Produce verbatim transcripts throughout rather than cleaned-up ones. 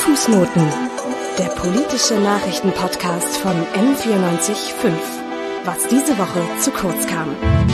Fußnoten, der politische Nachrichtenpodcast von M vierundneunzig Komma fünf. Was diese Woche zu kurz kam.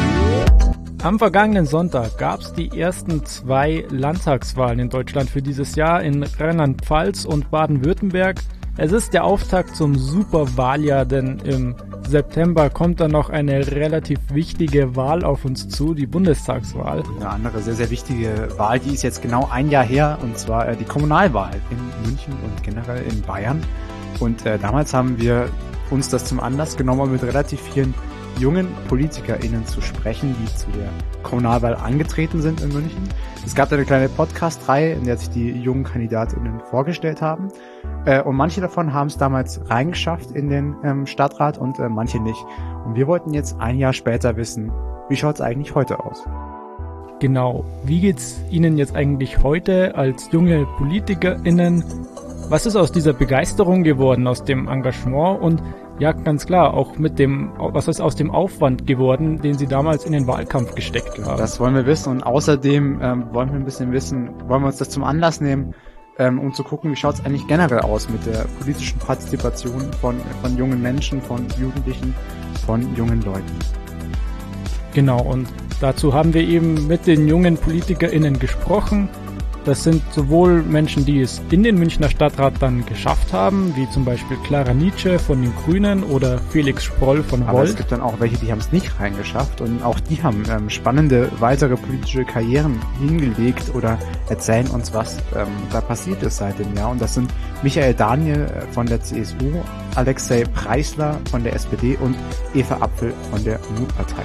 Am vergangenen Sonntag gab es die ersten zwei Landtagswahlen in Deutschland für dieses Jahr in Rheinland-Pfalz und Baden-Württemberg. Es ist der Auftakt zum Superwahljahr, denn im September kommt dann noch eine relativ wichtige Wahl auf uns zu, die Bundestagswahl. Eine andere sehr, sehr wichtige Wahl, die ist jetzt genau ein Jahr her, und zwar äh, die Kommunalwahl in München und generell in Bayern. Und äh, damals haben wir uns das zum Anlass genommen, mit relativ vielen jungen PolitikerInnen zu sprechen, die zu der Kommunalwahl angetreten sind in München. Es gab eine kleine Podcast-Reihe, in der sich die jungen KandidatInnen vorgestellt haben. Äh, und manche davon haben es damals reingeschafft in den ähm, Stadtrat und äh, manche nicht. Und wir wollten jetzt ein Jahr später wissen, wie schaut es eigentlich heute aus? Genau. Wie geht's Ihnen jetzt eigentlich heute als junge PolitikerInnen? Was ist aus dieser Begeisterung geworden, aus dem Engagement und ja, ganz klar, auch mit dem, was ist aus dem Aufwand geworden, den Sie damals in den Wahlkampf gesteckt haben? Das wollen wir wissen, und außerdem ähm, wollen wir ein bisschen wissen, wollen wir uns das zum Anlass nehmen, ähm, um zu gucken, wie schaut es eigentlich generell aus mit der politischen Partizipation von, von jungen Menschen, von Jugendlichen, von jungen Leuten. Genau, und dazu haben wir eben mit den jungen PolitikerInnen gesprochen. Das sind sowohl Menschen, die es in den Münchner Stadtrat dann geschafft haben, wie zum Beispiel Clara Nietzsche von den Grünen oder Felix Sproll von Volt. Aber es gibt dann auch welche, die haben es nicht reingeschafft, und auch die haben ähm, spannende weitere politische Karrieren hingelegt oder erzählen uns, was ähm, da passiert ist seit dem Jahr. Und das sind Michael Daniel von der C S U, Alexei Preisler von der S P D und Eva Apfel von der Mutpartei.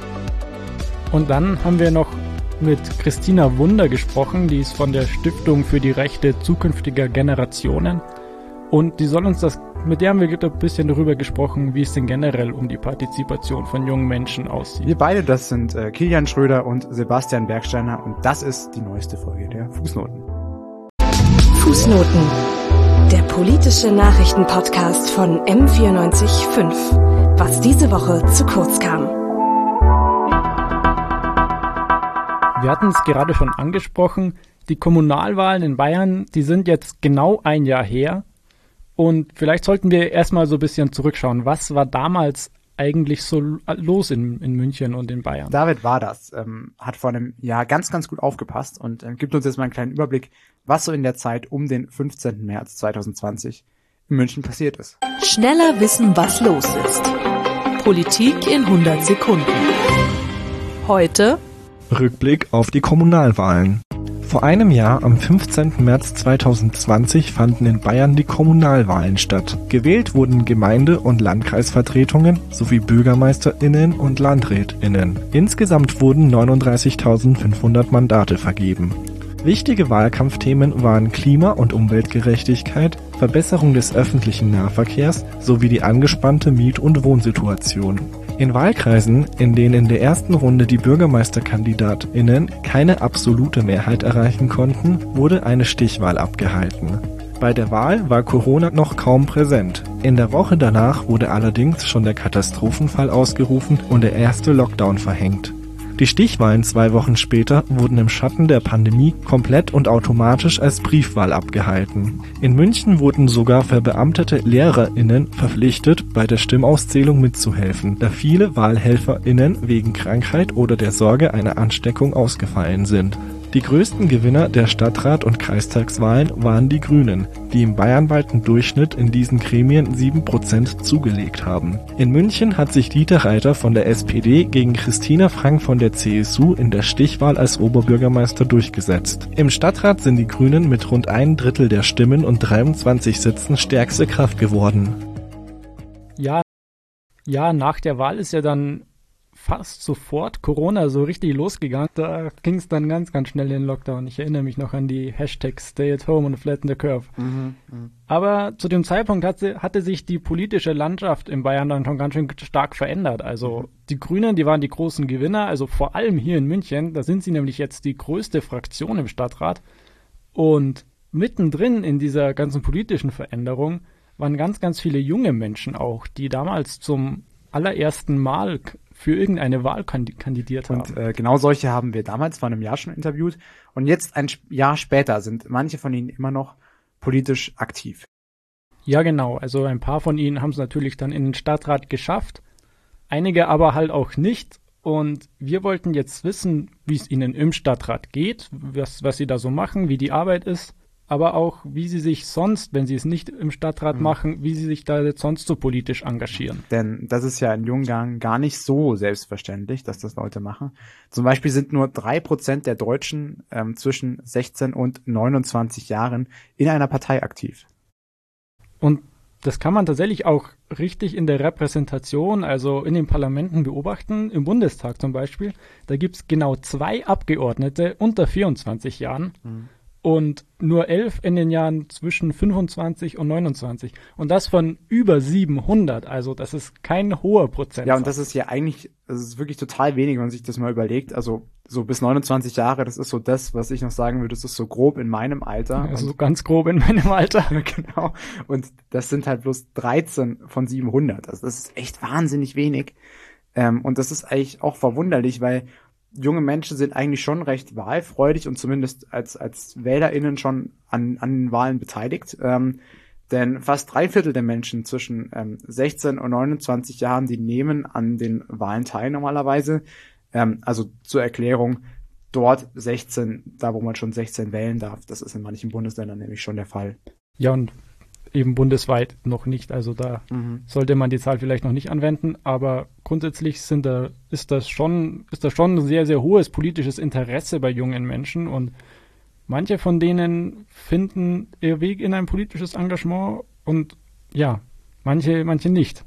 Und dann haben wir noch mit Christina Wunder gesprochen, die ist von der Stiftung für die Rechte zukünftiger Generationen, und die soll uns das, mit der haben wir ein bisschen darüber gesprochen, wie es denn generell um die Partizipation von jungen Menschen aussieht. Wir beide, das sind äh, Kilian Schröder und Sebastian Bergsteiner, und das ist die neueste Folge der Fußnoten. Fußnoten, der politische Nachrichtenpodcast von M vierundneunzig Komma fünf. Was diese Woche zu kurz kam. Wir hatten es gerade schon angesprochen, die Kommunalwahlen in Bayern, die sind jetzt genau ein Jahr her, und vielleicht sollten wir erstmal so ein bisschen zurückschauen. Was war damals eigentlich so los in, in München und in Bayern? David war das, ähm, hat vor einem Jahr ganz, ganz gut aufgepasst und äh, gibt uns jetzt mal einen kleinen Überblick, was so in der Zeit um den fünfzehnten März zweitausendzwanzig in München passiert ist. Schneller wissen, was los ist. Politik in hundert Sekunden. Heute Rückblick auf die Kommunalwahlen. Vor einem Jahr, am fünfzehnten März zweitausendzwanzig, fanden in Bayern die Kommunalwahlen statt. Gewählt wurden Gemeinde- und Landkreisvertretungen sowie BürgermeisterInnen und LandrätInnen. Insgesamt wurden neununddreißigtausendfünfhundert Mandate vergeben. Wichtige Wahlkampfthemen waren Klima- und Umweltgerechtigkeit, Verbesserung des öffentlichen Nahverkehrs sowie die angespannte Miet- und Wohnsituation. In Wahlkreisen, in denen in der ersten Runde die BürgermeisterkandidatInnen keine absolute Mehrheit erreichen konnten, wurde eine Stichwahl abgehalten. Bei der Wahl war Corona noch kaum präsent. In der Woche danach wurde allerdings schon der Katastrophenfall ausgerufen und der erste Lockdown verhängt. Die Stichwahlen zwei Wochen später wurden im Schatten der Pandemie komplett und automatisch als Briefwahl abgehalten. In München wurden sogar verbeamtete LehrerInnen verpflichtet, bei der Stimmauszählung mitzuhelfen, da viele WahlhelferInnen wegen Krankheit oder der Sorge einer Ansteckung ausgefallen sind. Die größten Gewinner der Stadtrat- und Kreistagswahlen waren die Grünen, die im bayernweiten Durchschnitt in diesen Gremien sieben Prozent zugelegt haben. In München hat sich Dieter Reiter von der S P D gegen Christina Frank von der C S U in der Stichwahl als Oberbürgermeister durchgesetzt. Im Stadtrat sind die Grünen mit rund ein Drittel der Stimmen und dreiundzwanzig Sitzen stärkste Kraft geworden. Ja, ja, nach der Wahl ist ja dann fast sofort Corona so richtig losgegangen. Da ging es dann ganz, ganz schnell in den Lockdown. Ich erinnere mich noch an die Hashtags Stay at Home und Flatten the Curve. Mhm, mh. Aber zu dem Zeitpunkt hatte, hatte sich die politische Landschaft in Bayern dann schon ganz schön stark verändert. Also mhm. die Grünen, die waren die großen Gewinner, also vor allem hier in München. Da sind sie nämlich jetzt die größte Fraktion im Stadtrat. Und mittendrin in dieser ganzen politischen Veränderung waren ganz, ganz viele junge Menschen auch, die damals zum allerersten Mal für irgendeine Wahl kandidiert haben. Und äh, genau solche haben wir damals vor einem Jahr schon interviewt. Und jetzt ein Jahr später sind manche von ihnen immer noch politisch aktiv. Ja, genau. Also ein paar von ihnen haben es natürlich dann in den Stadtrat geschafft, einige aber halt auch nicht. Und wir wollten jetzt wissen, wie es ihnen im Stadtrat geht, was, was sie da so machen, wie die Arbeit ist, aber auch, wie sie sich sonst, wenn sie es nicht im Stadtrat mhm. machen, wie sie sich da jetzt sonst so politisch engagieren. Denn das ist ja in Ungarn gar nicht so selbstverständlich, dass das Leute machen. Zum Beispiel sind nur drei Prozent der Deutschen ähm, zwischen sechzehn und neunundzwanzig Jahren in einer Partei aktiv. Und das kann man tatsächlich auch richtig in der Repräsentation, also in den Parlamenten beobachten, im Bundestag zum Beispiel. Da gibt es genau zwei Abgeordnete unter vierundzwanzig Jahren mhm. und nur elf in den Jahren zwischen fünfundzwanzig und neunundzwanzig. Und das von über siebenhundert, also das ist kein hoher Prozentsatz. Ja, und das ist ja eigentlich, das ist wirklich total wenig, wenn man sich das mal überlegt. Also so bis neunundzwanzig Jahre, das ist so das, was ich noch sagen würde, das ist so grob in meinem Alter. Also so ganz grob in meinem Alter. Genau. Und das sind halt bloß dreizehn von siebenhundert. Also das ist echt wahnsinnig wenig. Ähm, und das ist eigentlich auch verwunderlich, weil junge Menschen sind eigentlich schon recht wahlfreudig und zumindest als als WählerInnen schon an an den Wahlen beteiligt. Ähm, denn fast drei Viertel der Menschen zwischen ähm, sechzehn und neunundzwanzig Jahren, die nehmen an den Wahlen teil normalerweise. Ähm, also zur Erklärung, dort sechzehn, da wo man schon sechzehn wählen darf, das ist in manchen Bundesländern nämlich schon der Fall. Ja, und eben bundesweit noch nicht, also da mhm. sollte man die Zahl vielleicht noch nicht anwenden, aber grundsätzlich sind da, ist das schon, ist das schon ein sehr, sehr hohes politisches Interesse bei jungen Menschen und manche von denen finden ihr Weg in ein politisches Engagement und ja, manche, manche nicht.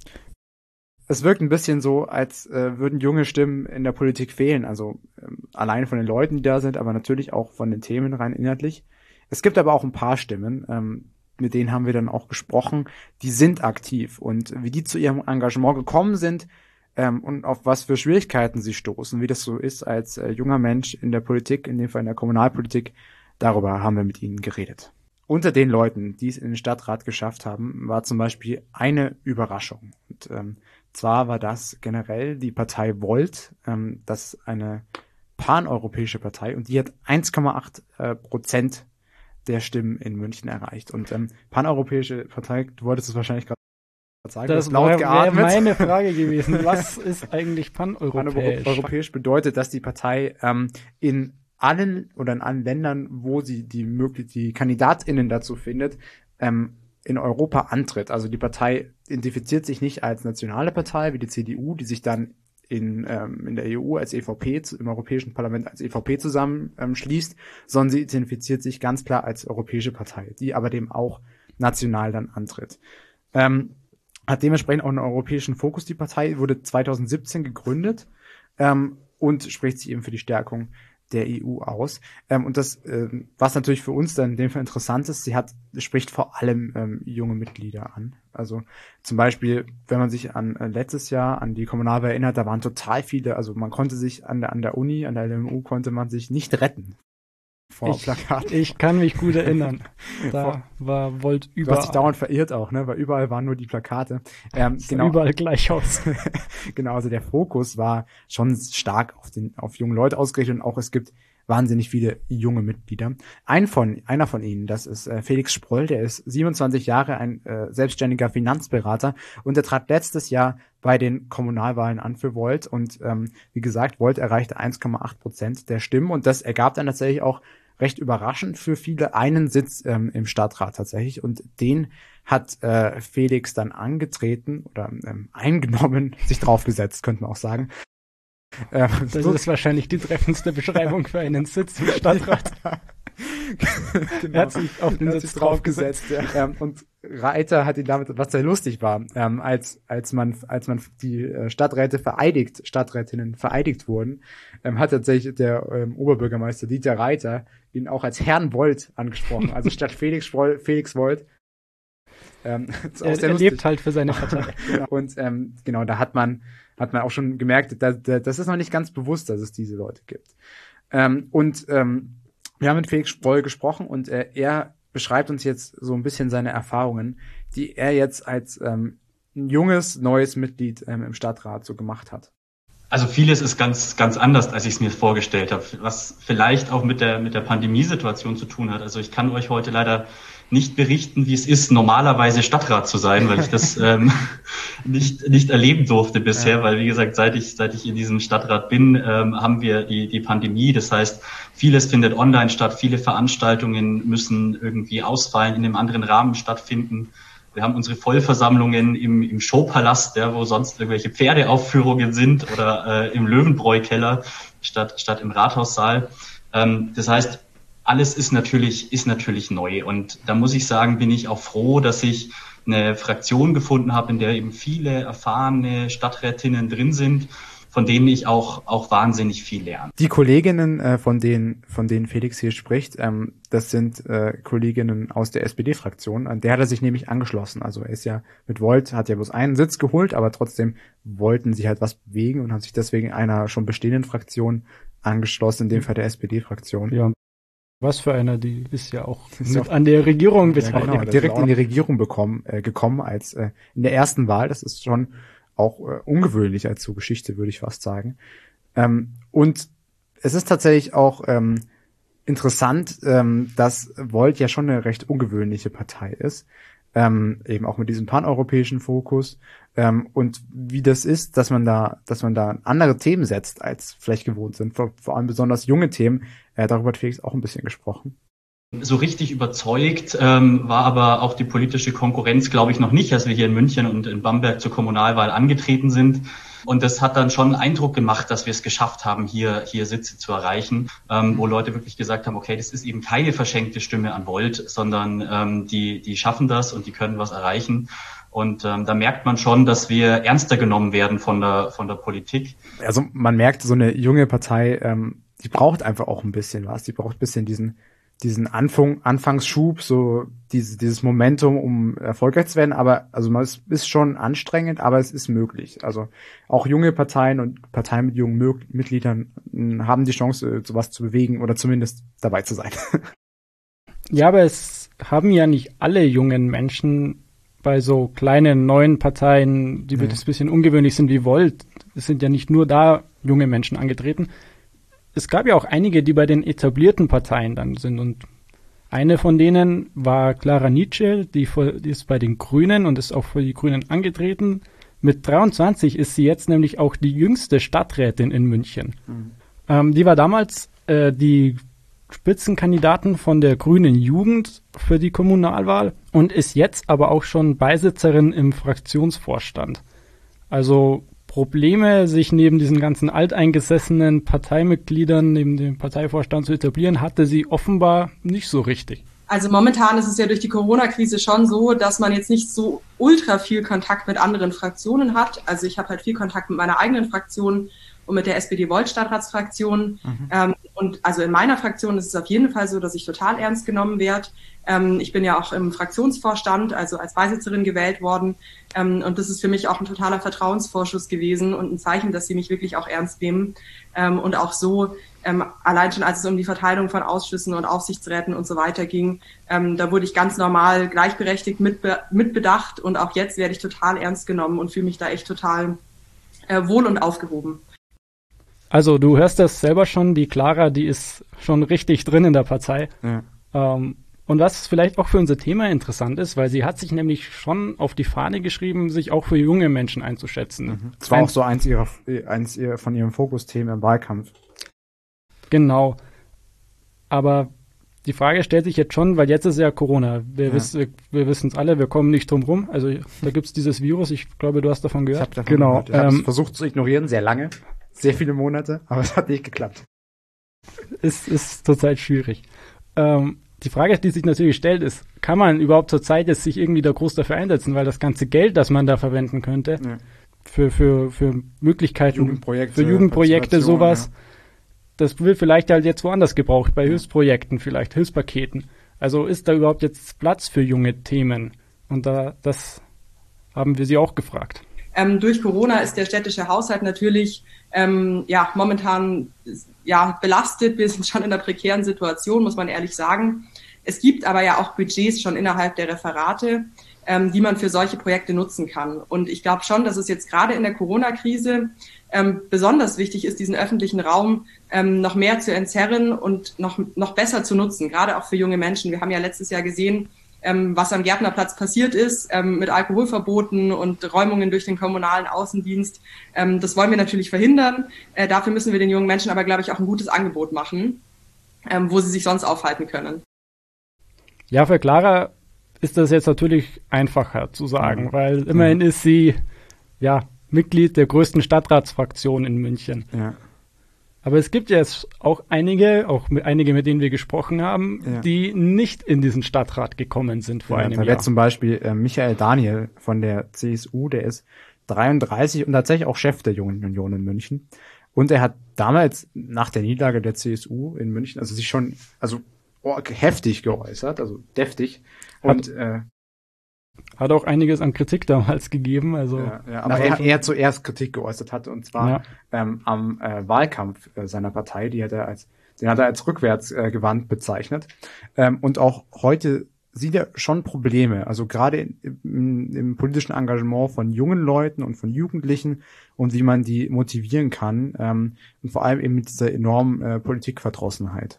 Es wirkt ein bisschen so, als äh, würden junge Stimmen in der Politik fehlen, also ähm, allein von den Leuten, die da sind, aber natürlich auch von den Themen rein inhaltlich. Es gibt aber auch ein paar Stimmen, ähm, mit denen haben wir dann auch gesprochen, die sind aktiv und wie die zu ihrem Engagement gekommen sind ähm, und auf was für Schwierigkeiten sie stoßen, wie das so ist als äh, junger Mensch in der Politik, in dem Fall in der Kommunalpolitik, darüber haben wir mit ihnen geredet. Unter den Leuten, die es in den Stadtrat geschafft haben, war zum Beispiel eine Überraschung. Und ähm, zwar war das generell die Partei Volt, ähm, das ist eine paneuropäische Partei und die hat eins Komma acht äh, Prozent der Stimmen in München erreicht. Und ähm, paneuropäische Partei, du wolltest es wahrscheinlich gerade sagen, das laut geatmet. Das wäre meine Frage gewesen. Was ist eigentlich paneuropäisch? Paneuropäisch bedeutet, dass die Partei ähm, in allen oder in allen Ländern, wo sie die möglich die KandidatInnen dazu findet, ähm, in Europa antritt. Also die Partei identifiziert sich nicht als nationale Partei wie die C D U, die sich dann in ähm, in der E U als E V P, im Europäischen Parlament als E V P zusammenschließt, ähm, sondern sie identifiziert sich ganz klar als europäische Partei, die aber dem auch national dann antritt. Ähm, hat dementsprechend auch einen europäischen Fokus. Die Partei wurde zweitausendsiebzehn gegründet ähm, und spricht sich eben für die Stärkung der E U aus. Ähm, und das, äh, was natürlich für uns dann in dem Fall interessant ist, sie hat, spricht vor allem ähm, junge Mitglieder an. Also zum Beispiel, wenn man sich an äh, letztes Jahr an die Kommunalwahl erinnert, da waren total viele, also man konnte sich an der, an der Uni, an der L M U konnte man sich nicht retten. Vor ich, Plakaten. Ich kann mich gut erinnern. Da vor, war Volt überall. Du hast dich dauernd verirrt auch, ne? Weil überall waren nur die Plakate. Ähm, sah genau, überall gleich aus. Genau, also der Fokus war schon stark auf den, auf junge Leute ausgerichtet und auch es gibt wahnsinnig viele junge Mitglieder. Ein von, einer von ihnen, das ist äh, Felix Sproll, der ist siebenundzwanzig Jahre, ein äh, selbstständiger Finanzberater und er trat letztes Jahr bei den Kommunalwahlen an für Volt und ähm, wie gesagt, Volt erreichte eins Komma acht Prozent der Stimmen und das ergab dann tatsächlich auch recht überraschend für viele einen Sitz ähm, im Stadtrat tatsächlich und den hat äh, Felix dann angetreten oder ähm, eingenommen, sich draufgesetzt, könnte man auch sagen. Ähm, das ist wahrscheinlich die treffendste Beschreibung für einen Sitz im Stadtrat. Genau. Er hat sich auf den Sitz draufgesetzt. Ja. Ähm, und Reiter hat ihn damit, was sehr lustig war, ähm, als als man als man die äh, Stadträte vereidigt, Stadträtinnen vereidigt wurden, ähm, hat tatsächlich der ähm, Oberbürgermeister Dieter Reiter ihn auch als Herrn Volt angesprochen, also statt Felix Sproll, Felix Volt. Ähm, er er lebt halt für seine Partei. Genau. Und ähm, genau, da hat man hat man auch schon gemerkt, da, da, das ist noch nicht ganz bewusst, dass es diese Leute gibt. Ähm, und ähm, wir haben mit Felix Sproll gesprochen und äh, er beschreibt uns jetzt so ein bisschen seine Erfahrungen, die er jetzt als ähm, ein junges, neues Mitglied ähm, im Stadtrat so gemacht hat. Also vieles ist ganz, ganz anders, als ich es mir vorgestellt habe, was vielleicht auch mit der, mit der Pandemiesituation zu tun hat. Also ich kann euch heute leider nicht berichten, wie es ist, normalerweise Stadtrat zu sein, weil ich das ähm, nicht nicht erleben durfte bisher, ja. weil wie gesagt, seit ich seit ich in diesem Stadtrat bin, ähm, haben wir die die Pandemie. Das heißt, vieles findet online statt, viele Veranstaltungen müssen irgendwie ausfallen, in einem anderen Rahmen stattfinden. Wir haben unsere Vollversammlungen im, im Showpalast, ja, wo sonst irgendwelche Pferdeaufführungen sind, oder äh, im Löwenbräu-Keller statt statt im Rathaussaal. Ähm, das heißt, alles ist natürlich ist natürlich neu, und da muss ich sagen, bin ich auch froh, dass ich eine Fraktion gefunden habe, in der eben viele erfahrene Stadträtinnen drin sind, von denen ich auch auch wahnsinnig viel lerne. Die Kolleginnen, äh, von denen von denen Felix hier spricht, ähm, das sind äh, Kolleginnen aus der S P D-Fraktion. An der hat er sich nämlich angeschlossen. Also er ist ja mit Volt, hat ja bloß einen Sitz geholt, aber trotzdem wollten sie halt was bewegen und haben sich deswegen einer schon bestehenden Fraktion angeschlossen, in dem Fall der S P D-Fraktion. Ja. Was für einer, die ist ja auch ist mit an der Regierung ja, genau, direkt in die Regierung bekommen, äh, gekommen als äh, in der ersten Wahl. Das ist schon auch äh, ungewöhnlich als so Geschichte, würde ich fast sagen. Ähm, und es ist tatsächlich auch ähm, interessant, ähm, dass Volt ja schon eine recht ungewöhnliche Partei ist, ähm, eben auch mit diesem paneuropäischen Fokus, ähm, und wie das ist, dass man da, dass man da andere Themen setzt, als vielleicht gewohnt sind, vor, vor allem besonders junge Themen. Äh, darüber hat Felix auch ein bisschen gesprochen. So richtig überzeugt ähm, war aber auch die politische Konkurrenz, glaube ich, noch nicht, als wir hier in München und in Bamberg zur Kommunalwahl angetreten sind. Und das hat dann schon einen Eindruck gemacht, dass wir es geschafft haben, hier hier Sitze zu erreichen, ähm, wo Leute wirklich gesagt haben, okay, das ist eben keine verschenkte Stimme an Volt, sondern ähm, die die schaffen das und die können was erreichen. Und ähm, da merkt man schon, dass wir ernster genommen werden von der von der Politik. Also man merkt, so eine junge Partei, ähm, die braucht einfach auch ein bisschen was. Die braucht ein bisschen diesen diesen Anfang, Anfangsschub, so diese, dieses Momentum, um erfolgreich zu werden. Aber also man ist, ist schon anstrengend, aber es ist möglich. Also auch junge Parteien und Parteien mit jungen Mö- Mitgliedern m, haben die Chance, sowas zu bewegen oder zumindest dabei zu sein. Ja, aber es haben ja nicht alle jungen Menschen bei so kleinen neuen Parteien, die nee. ein bisschen ungewöhnlich sind wie Volt. Es sind ja nicht nur da junge Menschen angetreten. Es gab ja auch einige, die bei den etablierten Parteien dann sind, und eine von denen war Clara Nietzsche, die, die ist bei den Grünen und ist auch für die Grünen angetreten. Mit dreiundzwanzig ist sie jetzt nämlich auch die jüngste Stadträtin in München. Mhm. Ähm, die war damals äh, die Spitzenkandidatin von der Grünen Jugend für die Kommunalwahl und ist jetzt aber auch schon Beisitzerin im Fraktionsvorstand. Also Probleme, sich neben diesen ganzen alteingesessenen Parteimitgliedern, neben dem Parteivorstand zu etablieren, hatte sie offenbar nicht so richtig. Also momentan ist es ja durch die Corona-Krise schon so, dass man jetzt nicht so ultra viel Kontakt mit anderen Fraktionen hat. Also ich habe halt viel Kontakt mit meiner eigenen Fraktion und mit der S P D-Volt-Stadtratsfraktion. Mhm. Ähm, und also in meiner Fraktion ist es auf jeden Fall so, dass ich total ernst genommen werde. Ähm, ich bin ja auch im Fraktionsvorstand, also als Beisitzerin gewählt worden. Ähm, und das ist für mich auch ein totaler Vertrauensvorschuss gewesen und ein Zeichen, dass sie mich wirklich auch ernst nehmen. Ähm, und auch so, ähm, allein schon als es um die Verteilung von Ausschüssen und Aufsichtsräten und so weiter ging, ähm, da wurde ich ganz normal gleichberechtigt mitbe- mitbedacht. Und auch jetzt werde ich total ernst genommen und fühle mich da echt total äh, wohl und aufgehoben. Also du hörst das selber schon, die Clara, die ist schon richtig drin in der Partei. Ja. Ähm, und was vielleicht auch für unser Thema interessant ist, weil sie hat sich nämlich schon auf die Fahne geschrieben, sich auch für junge Menschen einzuschätzen. Mhm. Das war Ein, auch so eins ihrer, eins ihrer von ihren Fokusthemen im Wahlkampf. Genau. Aber die Frage stellt sich jetzt schon, weil jetzt ist ja Corona. Wir, ja. wiss, wir, wir wissen es alle, wir kommen nicht drum rum. Also da gibt es dieses Virus, ich glaube, du hast davon gehört. Ich habe davon genau. gehört. Ich habe ähm, es versucht zu ignorieren, sehr lange. Sehr viele Monate, aber es hat nicht geklappt. Es ist zurzeit schwierig. Ähm, die Frage, die sich natürlich stellt, ist, kann man überhaupt zurzeit jetzt sich irgendwie da groß dafür einsetzen, weil das ganze Geld, das man da verwenden könnte, ja. für, für, für Möglichkeiten, Jugendprojekte, für Jugendprojekte, sowas, ja. das will vielleicht halt jetzt woanders gebraucht, bei ja. Hilfsprojekten vielleicht, Hilfspaketen. Also ist da überhaupt jetzt Platz für junge Themen? Und da, das haben wir sie auch gefragt. Ähm, durch Corona ist der städtische Haushalt natürlich ähm, ja momentan ja belastet. Wir sind schon in einer prekären Situation, muss man ehrlich sagen. Es gibt aber ja auch Budgets schon innerhalb der Referate, ähm, die man für solche Projekte nutzen kann. Und ich glaube schon, dass es jetzt gerade in der Corona-Krise ähm, besonders wichtig ist, diesen öffentlichen Raum ähm, noch mehr zu entzerren und noch noch besser zu nutzen, gerade auch für junge Menschen. Wir haben ja letztes Jahr gesehen, ähm, was am Gärtnerplatz passiert ist, ähm, mit Alkoholverboten und Räumungen durch den kommunalen Außendienst. Ähm, das wollen wir natürlich verhindern. Äh, dafür müssen wir den jungen Menschen aber, glaube ich, auch ein gutes Angebot machen, ähm, wo sie sich sonst aufhalten können. Ja, für Clara ist das jetzt natürlich einfacher zu sagen, mhm. weil immerhin mhm. ist sie ja Mitglied der größten Stadtratsfraktion in München. Ja. Aber es gibt jetzt auch einige, auch mit, einige, mit denen wir gesprochen haben, ja. die nicht in diesen Stadtrat gekommen sind vor ja, einem da Jahr. Da zum Beispiel äh, Michael Daniel von der C S U, der ist dreiunddreißig und tatsächlich auch Chef der Jungen Union in München. Und er hat damals nach der Niederlage der C S U in München, also sich schon also oh, heftig geäußert, also deftig. Und hat, äh, hat auch einiges an Kritik damals gegeben. Also ja, ja, aber er, er zuerst Kritik geäußert hatte, und zwar ja. ähm, am äh, Wahlkampf äh, seiner Partei, die hat er als, den hat er als rückwärtsgewandt äh, bezeichnet. Ähm, und auch heute sieht er schon Probleme, also gerade im, im politischen Engagement von jungen Leuten und von Jugendlichen und wie man die motivieren kann, ähm, und vor allem eben mit dieser enormen äh, Politikverdrossenheit.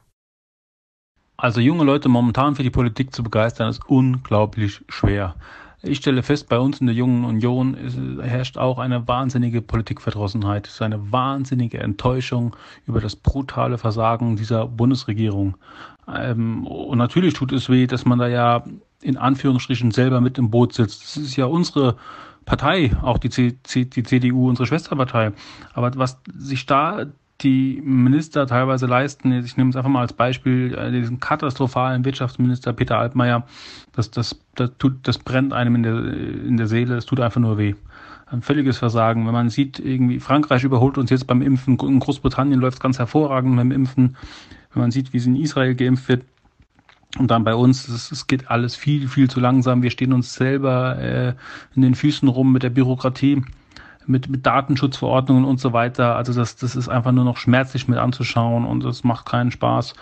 Also junge Leute momentan für die Politik zu begeistern, ist unglaublich schwer. Ich stelle fest, bei uns in der Jungen Union ist, herrscht auch eine wahnsinnige Politikverdrossenheit. Es ist eine wahnsinnige Enttäuschung über das brutale Versagen dieser Bundesregierung. Ähm, und natürlich tut es weh, dass man da ja in Anführungsstrichen selber mit im Boot sitzt. Das ist ja unsere Partei, auch die, C- C- die C D U, unsere Schwesterpartei. Aber was sich da die Minister teilweise leisten, ich nehme es einfach mal als Beispiel, diesen katastrophalen Wirtschaftsminister Peter Altmaier, das, das, das, tut, das brennt einem in der, in der Seele, es tut einfach nur weh. Ein völliges Versagen. Wenn man sieht, irgendwie Frankreich überholt uns jetzt beim Impfen, in Großbritannien läuft es ganz hervorragend beim Impfen, wenn man sieht, wie es in Israel geimpft wird, und dann bei uns, es, es geht alles viel, viel zu langsam, wir stehen uns selber äh, in den Füßen rum mit der Bürokratie, mit, mit Datenschutzverordnungen und so weiter. Also das, das ist einfach nur noch schmerzlich mit anzuschauen und das macht keinen Spaß.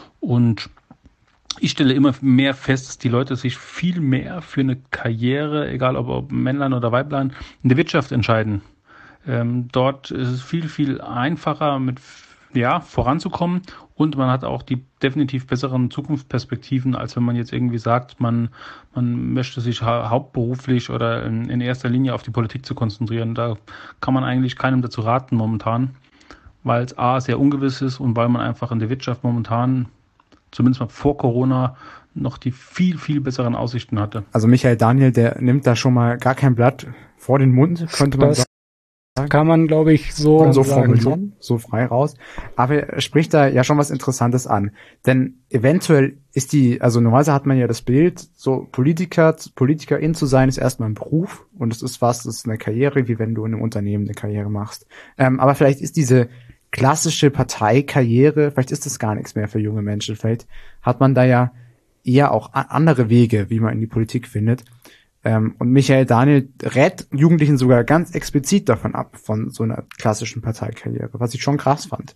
Und ich stelle immer mehr fest, dass die Leute sich viel mehr für eine Karriere, egal ob, ob Männlein oder Weiblein, in der Wirtschaft entscheiden. Ähm, dort ist es viel, viel einfacher, mit ja, voranzukommen, und man hat auch die definitiv besseren Zukunftsperspektiven, als wenn man jetzt irgendwie sagt, man, man möchte sich ha- hauptberuflich oder in, in erster Linie auf die Politik zu konzentrieren. Da kann man eigentlich keinem dazu raten momentan, weil es A, sehr ungewiss ist und weil man einfach in der Wirtschaft momentan, zumindest mal vor Corona, noch die viel, viel besseren Aussichten hatte. Also Michael Daniel, der nimmt da schon mal gar kein Blatt vor den Mund, könnte man das sagen. Kann man, glaube ich, so, so sagen. formulieren, so frei raus. Aber er spricht da ja schon was Interessantes an. Denn eventuell ist die, also normalerweise hat man ja das Bild, so Politiker, Politikerin zu sein, ist erstmal ein Beruf. Und es ist was, das ist eine Karriere, wie wenn du in einem Unternehmen eine Karriere machst. Ähm, aber vielleicht ist diese klassische Parteikarriere, vielleicht ist das gar nichts mehr für junge Menschen. Vielleicht hat man da ja eher auch andere Wege, wie man in die Politik findet. Ähm, und Michael Daniel rät Jugendlichen sogar ganz explizit davon ab, von so einer klassischen Parteikarriere, was ich schon krass fand.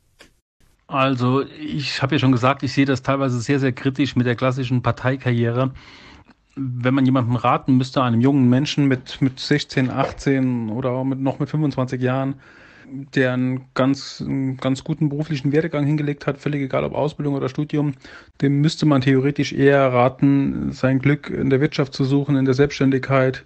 Also ich habe ja schon gesagt, ich sehe das teilweise sehr, sehr kritisch mit der klassischen Parteikarriere. Wenn man jemandem raten müsste, einem jungen Menschen mit, mit sechzehn, achtzehn oder auch mit, noch mit fünfundzwanzig Jahren, der einen ganz, einen ganz guten beruflichen Werdegang hingelegt hat, völlig egal ob Ausbildung oder Studium, dem müsste man theoretisch eher raten, sein Glück in der Wirtschaft zu suchen, in der Selbstständigkeit,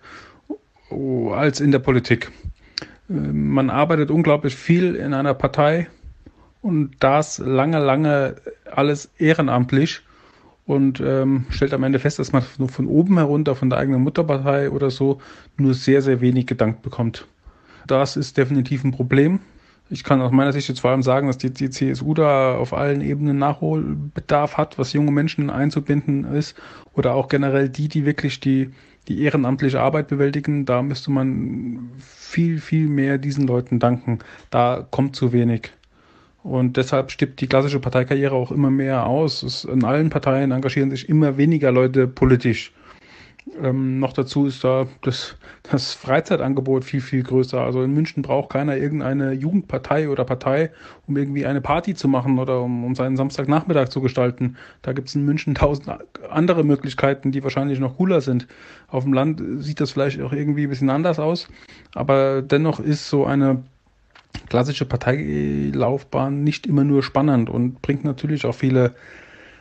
als in der Politik. Man arbeitet unglaublich viel in einer Partei und das lange, lange alles ehrenamtlich und ähm, stellt am Ende fest, dass man nur von oben herunter, von der eigenen Mutterpartei oder so, nur sehr, sehr wenig gedankt bekommt. Das ist definitiv ein Problem. Ich kann aus meiner Sicht jetzt vor allem sagen, dass die, die C S U da auf allen Ebenen Nachholbedarf hat, was junge Menschen einzubinden ist. Oder auch generell die, die wirklich die, die ehrenamtliche Arbeit bewältigen. Da müsste man viel, viel mehr diesen Leuten danken. Da kommt zu wenig. Und deshalb stirbt die klassische Parteikarriere auch immer mehr aus. Es, in allen Parteien engagieren sich immer weniger Leute politisch. Ähm, noch dazu ist da das, das Freizeitangebot viel, viel größer. Also in München braucht keiner irgendeine Jugendpartei oder Partei, um irgendwie eine Party zu machen oder um, um seinen Samstagnachmittag zu gestalten. Da gibt es in München tausend andere Möglichkeiten, die wahrscheinlich noch cooler sind. Auf dem Land sieht das vielleicht auch irgendwie ein bisschen anders aus, aber dennoch ist so eine klassische Parteilaufbahn nicht immer nur spannend und bringt natürlich auch viele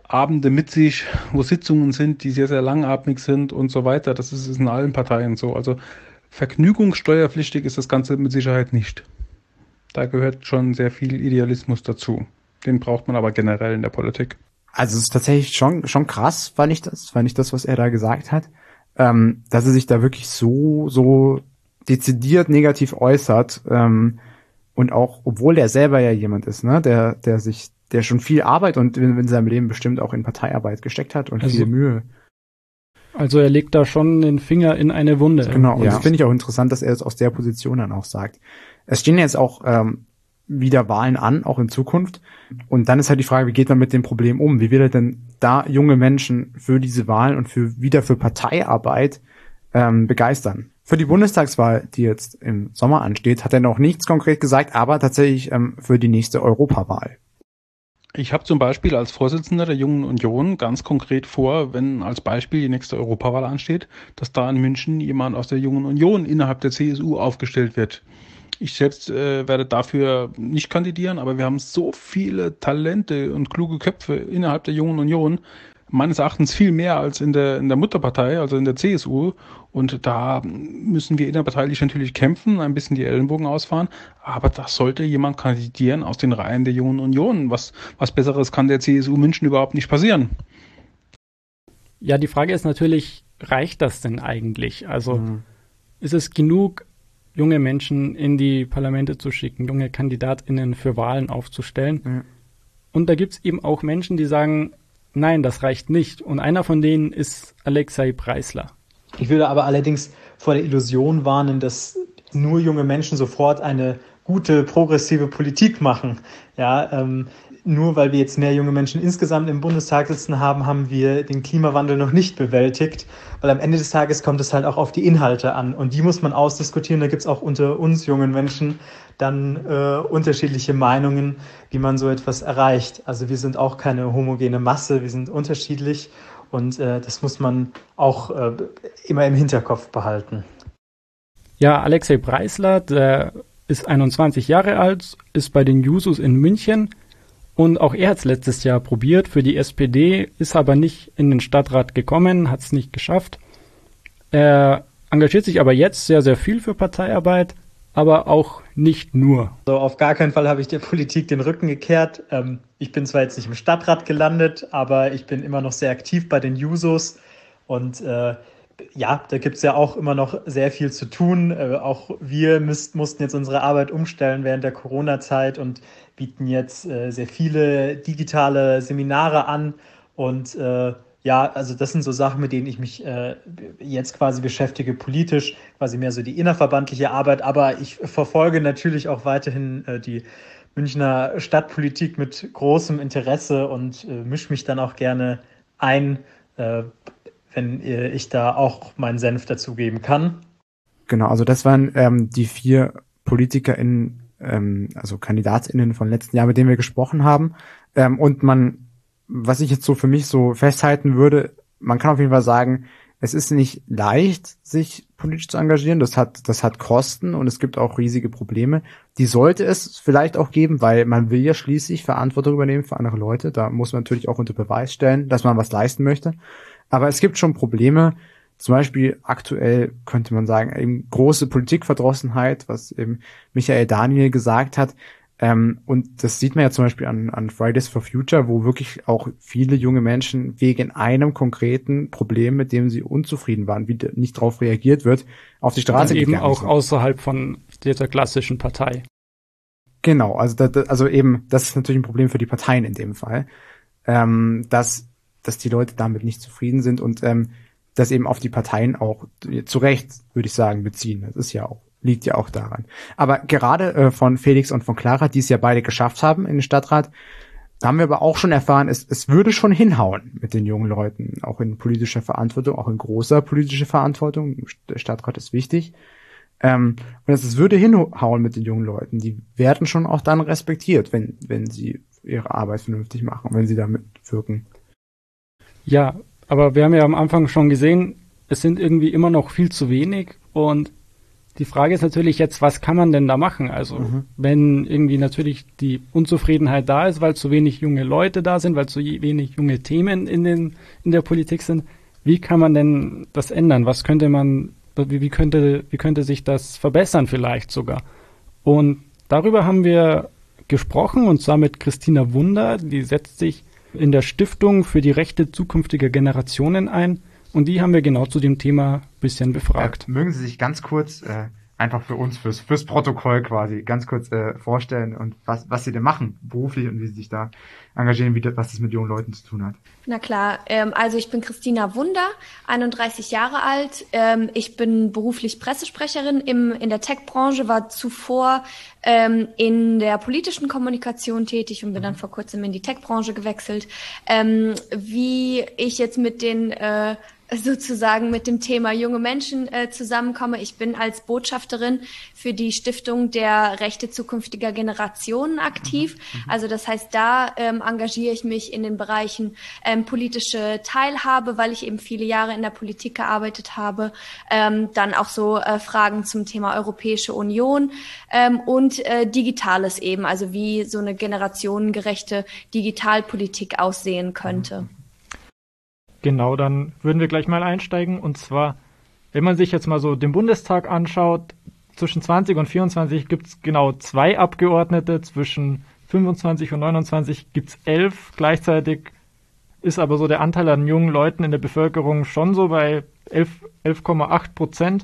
Abende mit sich, wo Sitzungen sind, die sehr, sehr langatmig sind und so weiter. Das ist, ist in allen Parteien so. Also vergnügungssteuerpflichtig ist das Ganze mit Sicherheit nicht. Da gehört schon sehr viel Idealismus dazu. Den braucht man aber generell in der Politik. Also es ist tatsächlich schon schon krass, fand ich das, fand ich das, was er da gesagt hat, ähm, dass er sich da wirklich so so dezidiert negativ äußert, ähm, und auch, obwohl er selber ja jemand ist, ne, der der sich der schon viel Arbeit und in, in seinem Leben bestimmt auch in Parteiarbeit gesteckt hat und also, viel Mühe. Also er legt da schon den Finger in eine Wunde. Genau, und ja. das finde ich auch interessant, dass er es aus der Position dann auch sagt. Es stehen jetzt auch ähm, wieder Wahlen an, auch in Zukunft. Und dann ist halt die Frage, wie geht man mit dem Problem um? Wie will er denn da junge Menschen für diese Wahlen und für wieder für Parteiarbeit ähm, begeistern? Für die Bundestagswahl, die jetzt im Sommer ansteht, hat er noch nichts konkret gesagt, aber tatsächlich ähm, für die nächste Europawahl. Ich habe zum Beispiel als Vorsitzender der Jungen Union ganz konkret vor, wenn als Beispiel die nächste Europawahl ansteht, dass da in München jemand aus der Jungen Union innerhalb der C S U aufgestellt wird. Ich selbst äh, werde dafür nicht kandidieren, aber wir haben so viele Talente und kluge Köpfe innerhalb der Jungen Union, meines Erachtens viel mehr als in der in der Mutterpartei, also in der C S U. Und da müssen wir innerparteilich natürlich kämpfen, ein bisschen die Ellenbogen ausfahren. Aber da sollte jemand kandidieren aus den Reihen der Jungen Union. Was, was Besseres kann der C S U München überhaupt nicht passieren. Ja, die Frage ist natürlich, reicht das denn eigentlich? Also mhm. ist es genug, junge Menschen in die Parlamente zu schicken, junge KandidatInnen für Wahlen aufzustellen? Mhm. Und da gibt es eben auch Menschen, die sagen, nein, das reicht nicht. Und einer von denen ist Alexei Preisler. Ich würde aber allerdings vor der Illusion warnen, dass nur junge Menschen sofort eine gute, progressive Politik machen. Ja, ähm, nur weil wir jetzt mehr junge Menschen insgesamt im Bundestag sitzen haben, haben wir den Klimawandel noch nicht bewältigt. Weil am Ende des Tages kommt es halt auch auf die Inhalte an. Und die muss man ausdiskutieren. Da gibt es auch unter uns jungen Menschen dann äh, unterschiedliche Meinungen, wie man so etwas erreicht. Also wir sind auch keine homogene Masse, wir sind unterschiedlich. Und äh, das muss man auch äh, immer im Hinterkopf behalten. Ja, Alexei Preisler, der ist einundzwanzig Jahre alt, ist bei den Jusos in München und auch er hat es letztes Jahr probiert für die S P D, ist aber nicht in den Stadtrat gekommen, hat es nicht geschafft. Er engagiert sich aber jetzt sehr, sehr viel für Parteiarbeit, aber auch nicht nur. Also auf gar keinen Fall habe ich der Politik den Rücken gekehrt. Ähm, ich bin zwar jetzt nicht im Stadtrat gelandet, aber ich bin immer noch sehr aktiv bei den Jusos und äh, ja, da gibt es ja auch immer noch sehr viel zu tun. Äh, auch wir müsst, mussten jetzt unsere Arbeit umstellen während der Corona-Zeit und bieten jetzt äh, sehr viele digitale Seminare an. Und äh, ja, also das sind so Sachen, mit denen ich mich äh, jetzt quasi beschäftige, politisch, quasi mehr so die innerverbandliche Arbeit. Aber ich verfolge natürlich auch weiterhin äh, die Münchner Stadtpolitik mit großem Interesse und äh, mische mich dann auch gerne ein, äh, wenn ich da auch meinen Senf dazugeben kann. Genau, also das waren ähm, die vier PolitikerInnen, ähm, also KandidatInnen von letzten Jahr, mit denen wir gesprochen haben. Ähm, und man, was ich jetzt so für mich so festhalten würde, man kann auf jeden Fall sagen, es ist nicht leicht, sich politisch zu engagieren. Das hat, das hat Kosten und es gibt auch riesige Probleme. Die sollte es vielleicht auch geben, weil man will ja schließlich Verantwortung übernehmen für andere Leute. Da muss man natürlich auch unter Beweis stellen, dass man was leisten möchte. Aber es gibt schon Probleme, zum Beispiel aktuell könnte man sagen, eben große Politikverdrossenheit, was eben Michael Daniel gesagt hat. Ähm, und das sieht man ja zum Beispiel an, an Fridays for Future, wo wirklich auch viele junge Menschen wegen einem konkreten Problem, mit dem sie unzufrieden waren, wie nicht darauf reagiert wird, auf die Straße gegangen sind. Eben auch außerhalb von dieser klassischen Partei. Genau, also, da, also eben, das ist natürlich ein Problem für die Parteien in dem Fall, ähm, dass dass die Leute damit nicht zufrieden sind und ähm, das eben auf die Parteien auch zu Recht, würde ich sagen, beziehen. Das ist ja auch, liegt ja auch daran. Aber gerade äh, von Felix und von Clara, die es ja beide geschafft haben in den Stadtrat, haben wir aber auch schon erfahren, es, es würde schon hinhauen mit den jungen Leuten, auch in politischer Verantwortung, auch in großer politischer Verantwortung. Der Stadtrat ist wichtig. Ähm, und es würde hinhauen mit den jungen Leuten. Die werden schon auch dann respektiert, wenn, wenn sie ihre Arbeit vernünftig machen, wenn sie damit wirken. Ja, aber wir haben ja am Anfang schon gesehen, es sind irgendwie immer noch viel zu wenig und Die Frage ist natürlich jetzt, was kann man denn da machen? Also mhm. wenn irgendwie natürlich die Unzufriedenheit da ist, weil zu wenig junge Leute da sind, weil zu wenig junge Themen in den in der Politik sind, wie kann man denn das ändern? Was könnte man, wie, wie könnte wie könnte sich das verbessern vielleicht sogar? Und darüber haben wir gesprochen, und zwar mit Christina Wunder, die setzt sich in der Stiftung für die Rechte zukünftiger Generationen ein. Und die haben wir genau zu dem Thema ein bisschen befragt. Äh, mögen Sie sich ganz kurz, äh, einfach für uns, fürs, fürs Protokoll quasi, ganz kurz äh, vorstellen und was, was Sie denn machen, beruflich, und wie Sie sich da engagieren, wie das, was das mit jungen Leuten zu tun hat? Na klar, ähm, also ich bin Christina Wunder, einunddreißig Jahre alt. Ähm, ich bin beruflich Pressesprecherin im, in der Tech-Branche, war zuvor ähm, in der politischen Kommunikation tätig und bin dann vor kurzem in die Tech-Branche gewechselt. Ähm, wie ich jetzt mit den äh, sozusagen mit dem Thema junge Menschen äh, zusammenkomme. Ich bin als Botschafterin für die Stiftung der Rechte zukünftiger Generationen aktiv. Mhm. Also das heißt, da ähm, engagiere ich mich in den Bereichen ähm, politische Teilhabe, weil ich eben viele Jahre in der Politik gearbeitet habe. Ähm, dann auch so äh, Fragen zum Thema Europäische Union ähm, und äh, Digitales eben, also wie so eine generationengerechte Digitalpolitik aussehen könnte. Mhm. Genau, dann würden wir gleich mal einsteigen. Und zwar, wenn man sich jetzt mal so den Bundestag anschaut, zwischen zwanzig und vierundzwanzig gibt es genau zwei Abgeordnete, zwischen fünfundzwanzig und neunundzwanzig gibt es elf. Gleichzeitig ist aber so der Anteil an jungen Leuten in der Bevölkerung schon so bei elf Komma acht Prozent.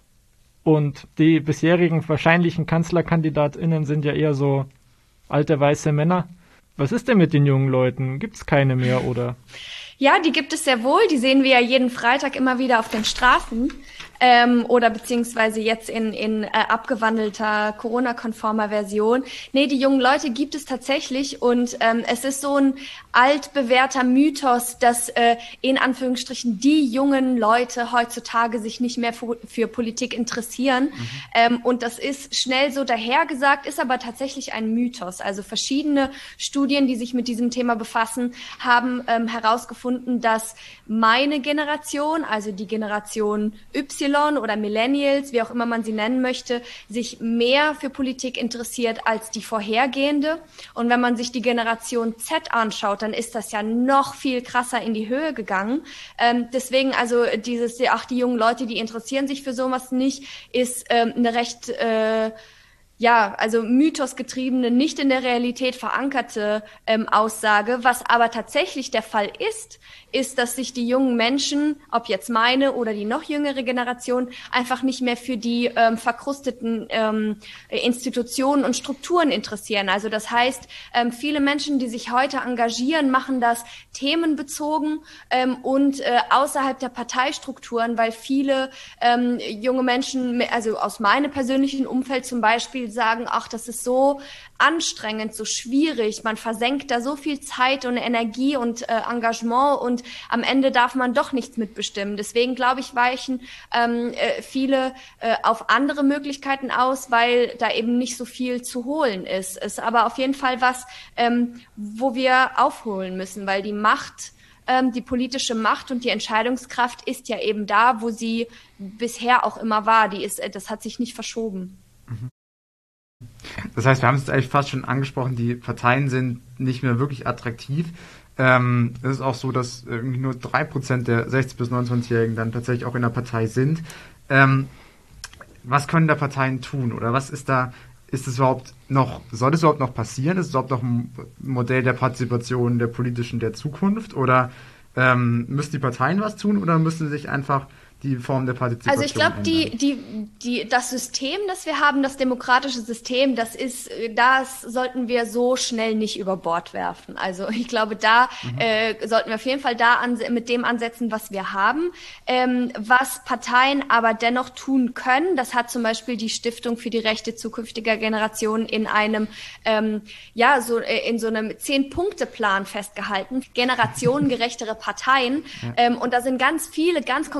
Und die bisherigen wahrscheinlichen KanzlerkandidatInnen sind ja eher so alte weiße Männer. Was ist denn mit den jungen Leuten? Gibt es keine mehr, oder? Ja, die gibt es sehr wohl. Die sehen wir ja jeden Freitag immer wieder auf den Straßen. Ähm, oder beziehungsweise jetzt in, in äh, abgewandelter, Corona-konformer Version. Nee, die jungen Leute gibt es tatsächlich, und ähm, es ist so ein altbewährter Mythos, dass äh, in Anführungsstrichen die jungen Leute heutzutage sich nicht mehr für, für Politik interessieren. Mhm. Ähm, und das ist schnell so dahergesagt, ist aber tatsächlich ein Mythos. Also verschiedene Studien, die sich mit diesem Thema befassen, haben ähm, herausgefunden, dass meine Generation, also die Generation Y oder Millennials, wie auch immer man sie nennen möchte, sich mehr für Politik interessiert als die vorhergehende. Und wenn man sich die Generation Z anschaut, dann ist das ja noch viel krasser in die Höhe gegangen. Ähm, deswegen also dieses, ach, die jungen Leute, die interessieren sich für sowas nicht, ist ähm, eine recht äh, ja, also mythosgetriebene, nicht in der Realität verankerte ähm, Aussage. Was aber tatsächlich der Fall ist, ist, dass sich die jungen Menschen, ob jetzt meine oder die noch jüngere Generation, einfach nicht mehr für die ähm, verkrusteten ähm, Institutionen und Strukturen interessieren. Also das heißt, ähm, viele Menschen, die sich heute engagieren, machen das themenbezogen ähm, und äh, außerhalb der Parteistrukturen, weil viele ähm, junge Menschen, also aus meinem persönlichen Umfeld zum Beispiel, sagen, ach, das ist so anstrengend, so schwierig, man versenkt da so viel Zeit und Energie und äh, Engagement, und am Ende darf man doch nichts mitbestimmen. Deswegen, glaube ich, weichen ähm, äh, viele äh, auf andere Möglichkeiten aus, weil da eben nicht so viel zu holen ist. Ist aber auf jeden Fall was, ähm, wo wir aufholen müssen, weil die Macht, ähm, die politische Macht und die Entscheidungskraft ist ja eben da, wo sie bisher auch immer war. Die ist, das hat sich nicht verschoben. Mhm. Das heißt, wir haben es eigentlich fast schon angesprochen, die Parteien sind nicht mehr wirklich attraktiv. Ähm, es ist auch so, dass irgendwie nur drei Prozent der sechzig- bis neunundzwanzigjährigen dann tatsächlich auch in der Partei sind. Ähm, was können da Parteien tun? Oder was ist da, ist es überhaupt noch, soll es überhaupt noch passieren? Ist es überhaupt noch ein Modell der Partizipation, der politischen, der Zukunft? Oder ähm, müssen die Parteien was tun, oder müssen sie sich einfach die Form der Partizipation Also ich glaube, die, die, die, das System, das wir haben, das demokratische System, das ist, das sollten wir so schnell nicht über Bord werfen. Also ich glaube, da mhm. äh, sollten wir auf jeden Fall da an, mit dem ansetzen, was wir haben. Ähm, was Parteien aber dennoch tun können, das hat zum Beispiel die Stiftung für die Rechte zukünftiger Generationen in einem, ähm, ja, so in so einem Zehn-Punkte-Plan festgehalten. Generationengerechtere Parteien. Ja. Ähm, und da sind ganz viele, ganz konkrete Vorschläge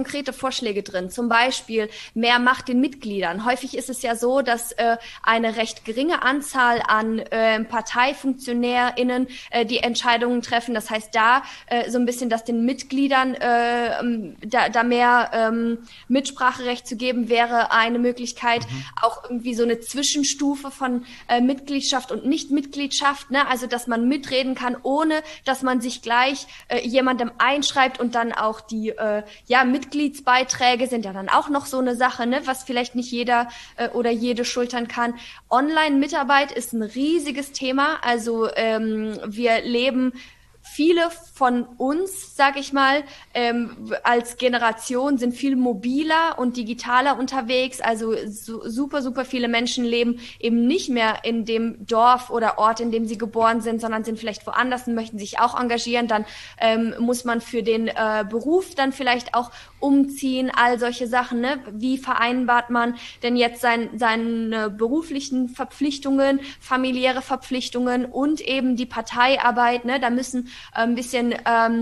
Vorschläge drin. Zum Beispiel mehr Macht den Mitgliedern. Häufig ist es ja so, dass äh, eine recht geringe Anzahl an äh, ParteifunktionärInnen äh, die Entscheidungen treffen. Das heißt, da äh, so ein bisschen, dass den Mitgliedern äh, da, da mehr ähm, Mitspracherecht zu geben, wäre eine Möglichkeit. Mhm. Auch irgendwie so eine Zwischenstufe von äh, Mitgliedschaft und Nichtmitgliedschaft, ne? Also, dass man mitreden kann, ohne dass man sich gleich äh, jemandem einschreibt und dann auch die äh, ja Mitgliedsbeiträge sind ja dann auch noch so eine Sache, ne? Was vielleicht nicht jeder äh, oder jede schultern kann. Online-Mitarbeit ist ein riesiges Thema. Also ähm, wir leben Viele von uns, sag ich mal, ähm, als Generation sind viel mobiler und digitaler unterwegs. Also su- super, super viele Menschen leben eben nicht mehr in dem Dorf oder Ort, in dem sie geboren sind, sondern sind vielleicht woanders und möchten sich auch engagieren. Dann ähm, muss man für den äh, Beruf dann vielleicht auch umziehen, all solche Sachen, ne? Wie vereinbart man denn jetzt sein, seine beruflichen Verpflichtungen, familiäre Verpflichtungen und eben die Parteiarbeit, ne? Da müssen ein bisschen ähm,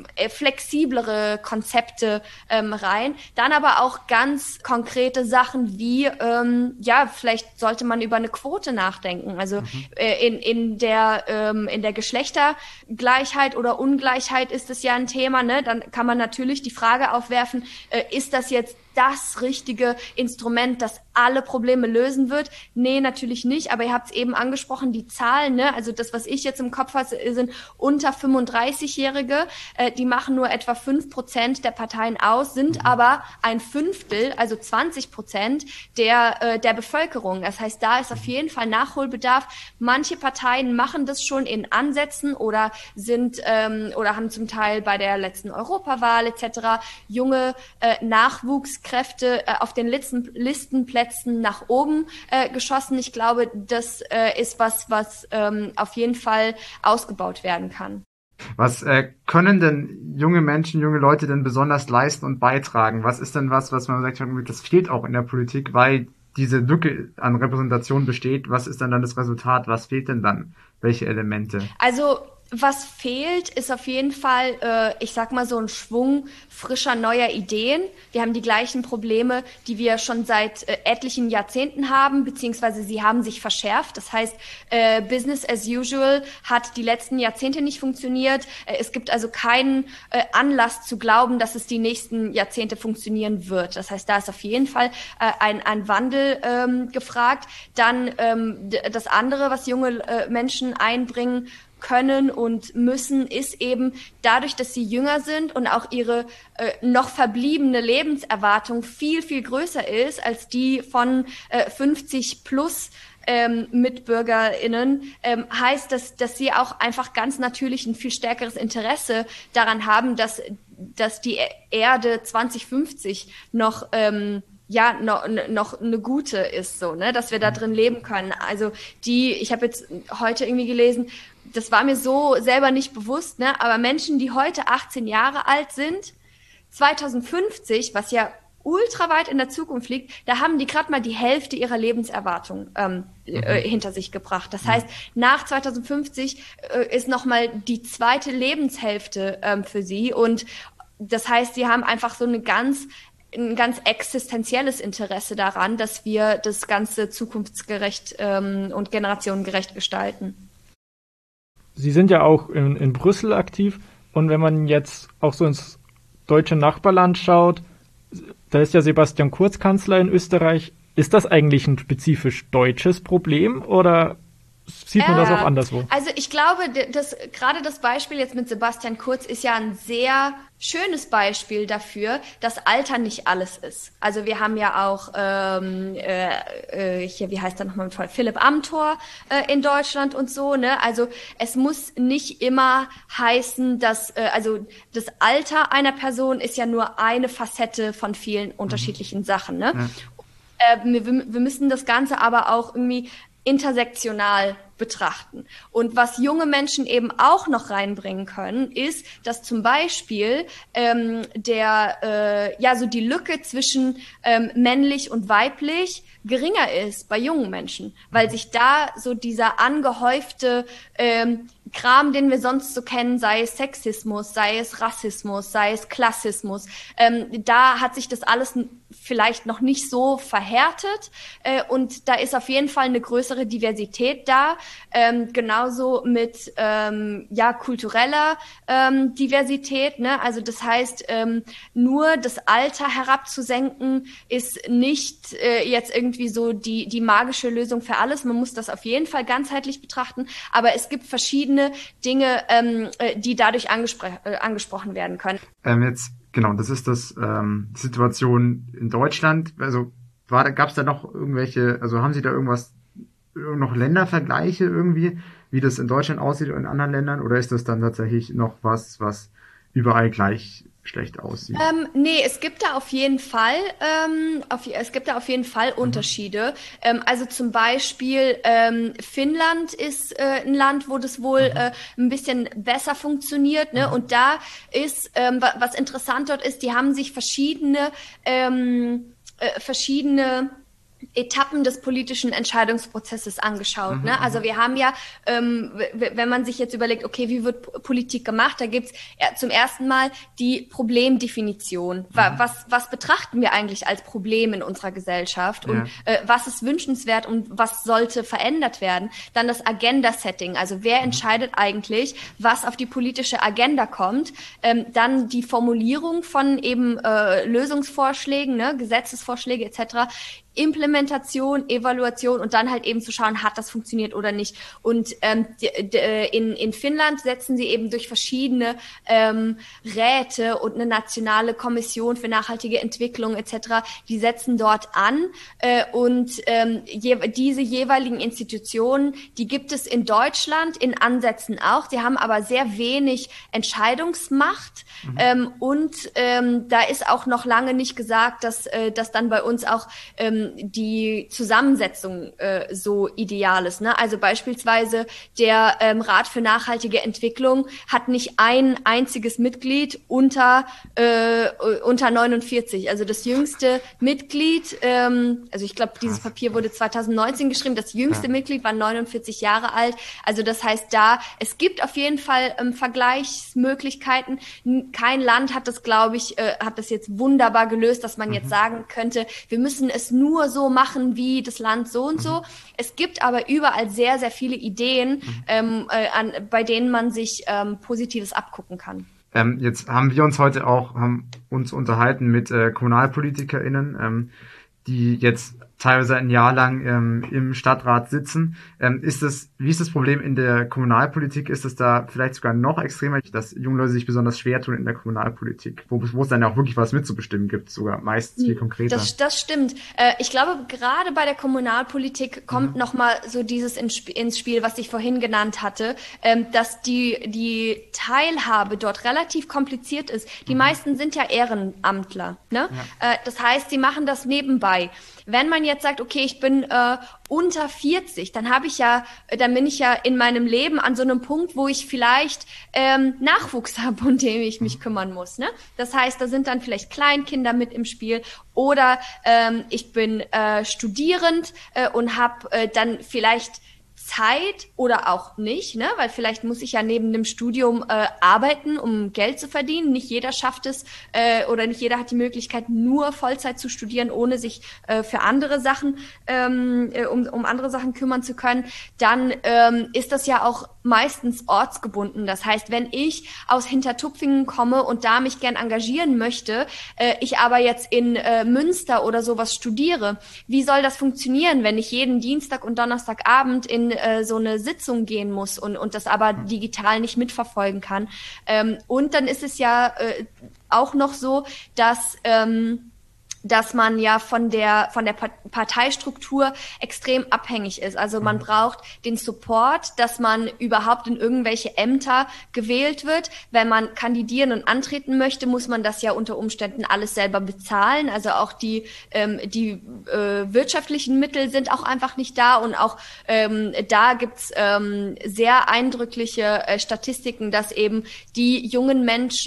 flexiblere Konzepte ähm, rein. Dann aber auch ganz konkrete Sachen wie, ähm, ja, vielleicht sollte man über eine Quote nachdenken. Also mhm. äh, in, in der ähm, in der Geschlechtergleichheit oder Ungleichheit ist es ja ein Thema, ne? Dann kann man natürlich die Frage aufwerfen, äh, ist das jetzt das richtige Instrument, das alle Probleme lösen wird? Nee, natürlich nicht, aber ihr habt es eben angesprochen, die Zahlen, ne? Also das, was ich jetzt im Kopf habe, sind unter fünfunddreißigjährige, äh, die machen nur etwa fünf Prozent der Parteien aus, sind mhm. aber ein Fünftel, also zwanzig Prozent der, äh, der Bevölkerung. Das heißt, da ist auf jeden Fall Nachholbedarf. Manche Parteien machen das schon in Ansätzen oder sind ähm, oder haben zum Teil bei der letzten Europawahl et cetera junge äh, Nachwuchs Kräfte äh, auf den Listen, Listenplätzen nach oben äh, geschossen. Ich glaube, das äh, ist was, was ähm, auf jeden Fall ausgebaut werden kann. Was äh, können denn junge Menschen, junge Leute denn besonders leisten und beitragen? Was ist denn was, was man sagt, das fehlt auch in der Politik, weil diese Lücke an Repräsentation besteht? Was ist dann dann das Resultat? Was fehlt denn dann? Welche Elemente? Also was fehlt, ist auf jeden Fall, äh, ich sag mal, so ein Schwung frischer, neuer Ideen. Wir haben die gleichen Probleme, die wir schon seit äh, etlichen Jahrzehnten haben, beziehungsweise sie haben sich verschärft. Das heißt, äh, Business as usual hat die letzten Jahrzehnte nicht funktioniert. Äh, es gibt also keinen äh, Anlass zu glauben, dass es die nächsten Jahrzehnte funktionieren wird. Das heißt, da ist auf jeden Fall äh, ein, ein Wandel ähm, gefragt. Dann ähm, d- das andere, was junge äh, Menschen einbringen können und müssen, ist eben dadurch, dass sie jünger sind und auch ihre äh, noch verbliebene Lebenserwartung viel, viel größer ist als die von äh, fünfzig plus ähm, MitbürgerInnen, ähm, heißt, dass, dass sie auch einfach ganz natürlich ein viel stärkeres Interesse daran haben, dass, dass die Erde zwanzig fünfzig noch ähm, ja, noch, noch eine gute ist, so, ne, dass wir da drin leben können. Also die, ich habe jetzt heute irgendwie gelesen, das war mir so selber nicht bewusst, ne, aber Menschen, die heute achtzehn Jahre alt sind, zwanzig fünfzig, was ja ultra weit in der Zukunft liegt, da haben die gerade mal die Hälfte ihrer Lebenserwartung ähm, mhm. äh, hinter sich gebracht. Das mhm. heißt, nach zwanzig fünfzig äh, ist nochmal die zweite Lebenshälfte ähm, für sie und das heißt, sie haben einfach so eine ganz ein ganz existenzielles Interesse daran, dass wir das Ganze zukunftsgerecht ähm, und generationengerecht gestalten. Sie sind ja auch in, in Brüssel aktiv und wenn man jetzt auch so ins deutsche Nachbarland schaut, da ist ja Sebastian Kurz Kanzler in Österreich. Ist das eigentlich ein spezifisch deutsches Problem oder sieht man äh, das auch anderswo? Also ich glaube, dass gerade das Beispiel jetzt mit Sebastian Kurz ist ja ein sehr schönes Beispiel dafür, dass Alter nicht alles ist. Also wir haben ja auch ähm, äh, hier, wie heißt er nochmal mit voll Philipp Amthor äh, in Deutschland und so, ne? Also es muss nicht immer heißen, dass äh, also das Alter einer Person ist ja nur eine Facette von vielen unterschiedlichen mhm. Sachen, ne? Ja. Äh, wir, wir müssen das Ganze aber auch irgendwie intersektional betrachten. Und was junge Menschen eben auch noch reinbringen können, ist, dass zum Beispiel ähm, der äh, ja so die Lücke zwischen ähm, männlich und weiblich geringer ist bei jungen Menschen, weil sich da so dieser angehäufte ähm, Kram, den wir sonst so kennen, sei es Sexismus, sei es Rassismus, sei es Klassismus, ähm, da hat sich das alles vielleicht noch nicht so verhärtet äh, und da ist auf jeden Fall eine größere Diversität da, ähm, genauso mit ähm, ja kultureller ähm, Diversität, ne? Also das heißt, ähm, nur das Alter herabzusenken ist nicht äh, jetzt irgendwie so die die magische Lösung für alles. Man muss das auf jeden Fall ganzheitlich betrachten, aber es gibt verschiedene Dinge, ähm, die dadurch angespr- äh, angesprochen werden können. Ähm, jetzt Genau, das ist das ähm, die Situation in Deutschland. Also war, gab es da noch irgendwelche, also haben Sie da irgendwas, noch Ländervergleiche irgendwie, wie das in Deutschland aussieht und in anderen Ländern, oder ist das dann tatsächlich noch was, was überall gleich schlecht aussieht? Ähm, nee, es gibt da auf jeden Fall, ähm, auf, es gibt da auf jeden Fall Unterschiede. Mhm. Ähm, also zum Beispiel ähm, Finnland ist äh, ein Land, wo das wohl mhm. äh, ein bisschen besser funktioniert, ne? Mhm. Und da ist, ähm, was interessant dort ist, die haben sich verschiedene, ähm, äh, verschiedene Etappen des politischen Entscheidungsprozesses angeschaut. Mhm, ne? Also wir haben ja, ähm, w- wenn man sich jetzt überlegt, okay, wie wird P- Politik gemacht, da gibt's ja zum ersten Mal die Problemdefinition. Mhm. Was, was betrachten wir eigentlich als Problem in unserer Gesellschaft und ja. äh, was ist wünschenswert und was sollte verändert werden? Dann das Agenda-Setting, also wer mhm. entscheidet eigentlich, was auf die politische Agenda kommt? Ähm, dann die Formulierung von eben äh, Lösungsvorschlägen, ne? Gesetzesvorschläge et cetera, Implementation, Evaluation und dann halt eben zu schauen, hat das funktioniert oder nicht. Und ähm, d- d- in, in Finnland setzen sie eben durch verschiedene ähm, Räte und eine nationale Kommission für nachhaltige Entwicklung et cetera, die setzen dort an äh, und ähm, je, diese jeweiligen Institutionen, die gibt es in Deutschland in Ansätzen auch, die haben aber sehr wenig Entscheidungsmacht mhm. ähm, und ähm, da ist auch noch lange nicht gesagt, dass, äh, dass dann bei uns auch ähm, die Zusammensetzung äh, so ideal ist. Ne? Also beispielsweise der ähm, Rat für nachhaltige Entwicklung hat nicht ein einziges Mitglied unter äh, unter neunundvierzig. Also das jüngste Mitglied, ähm, also ich glaube, dieses Papier wurde zwanzig neunzehn geschrieben, das jüngste ja. Mitglied war neunundvierzig Jahre alt. Also das heißt, da, es gibt auf jeden Fall ähm, Vergleichsmöglichkeiten. Kein Land hat das, glaube ich, äh, hat das jetzt wunderbar gelöst, dass man mhm. jetzt sagen könnte, wir müssen es nur nur so machen wie das Land so und so. Mhm. Es gibt aber überall sehr, sehr viele Ideen, mhm. ähm, äh, an, bei denen man sich ähm, Positives abgucken kann. Ähm, jetzt haben wir uns heute auch haben uns unterhalten mit äh, KommunalpolitikerInnen, ähm, die jetzt teilweise ein Jahr lang ähm, im Stadtrat sitzen. Ähm, ist das, wie ist das Problem in der Kommunalpolitik? Ist es da vielleicht sogar noch extremer, dass junge Leute sich besonders schwer tun in der Kommunalpolitik, wo, wo es dann auch wirklich was mitzubestimmen gibt, sogar meist viel konkreter? Das, das stimmt. Äh, ich glaube, gerade bei der Kommunalpolitik kommt mhm. nochmal so dieses ins, ins Spiel, was ich vorhin genannt hatte, ähm, dass die, die Teilhabe dort relativ kompliziert ist. Die mhm. meisten sind ja Ehrenamtler, ne? Ja. Äh, das heißt, sie machen das nebenbei. Wenn man jetzt sagt, okay, ich bin äh, unter vierzig, dann habe ich ja, dann bin ich ja in meinem Leben an so einem Punkt, wo ich vielleicht ähm, Nachwuchs habe, um den ich mich kümmern muss. Ne? Das heißt, da sind dann vielleicht Kleinkinder mit im Spiel oder ähm, ich bin äh, studierend äh, und habe äh, dann vielleicht Zeit oder auch nicht, ne? Weil vielleicht muss ich ja neben dem Studium äh, arbeiten, um Geld zu verdienen. Nicht jeder schafft es äh, oder nicht jeder hat die Möglichkeit, nur Vollzeit zu studieren, ohne sich äh, für andere Sachen, ähm, äh, um, um andere Sachen kümmern zu können. Dann ähm, ist das ja auch meistens ortsgebunden. Das heißt, wenn ich aus Hintertupfingen komme und da mich gern engagieren möchte, äh, ich aber jetzt in äh, Münster oder sowas studiere, wie soll das funktionieren, wenn ich jeden Dienstag und Donnerstagabend in äh, so eine Sitzung gehen muss und, und das aber digital nicht mitverfolgen kann? Ähm, und dann ist es ja äh, auch noch so, dass ähm, dass man ja von der von der Parteistruktur extrem abhängig ist. Also man braucht den Support, dass man überhaupt in irgendwelche Ämter gewählt wird. Wenn man kandidieren und antreten möchte, muss man das ja unter Umständen alles selber bezahlen. Also auch die ähm, die äh, wirtschaftlichen Mittel sind auch einfach nicht da und auch ähm, da gibt's ähm, sehr eindrückliche äh, Statistiken, dass eben die jungen Menschen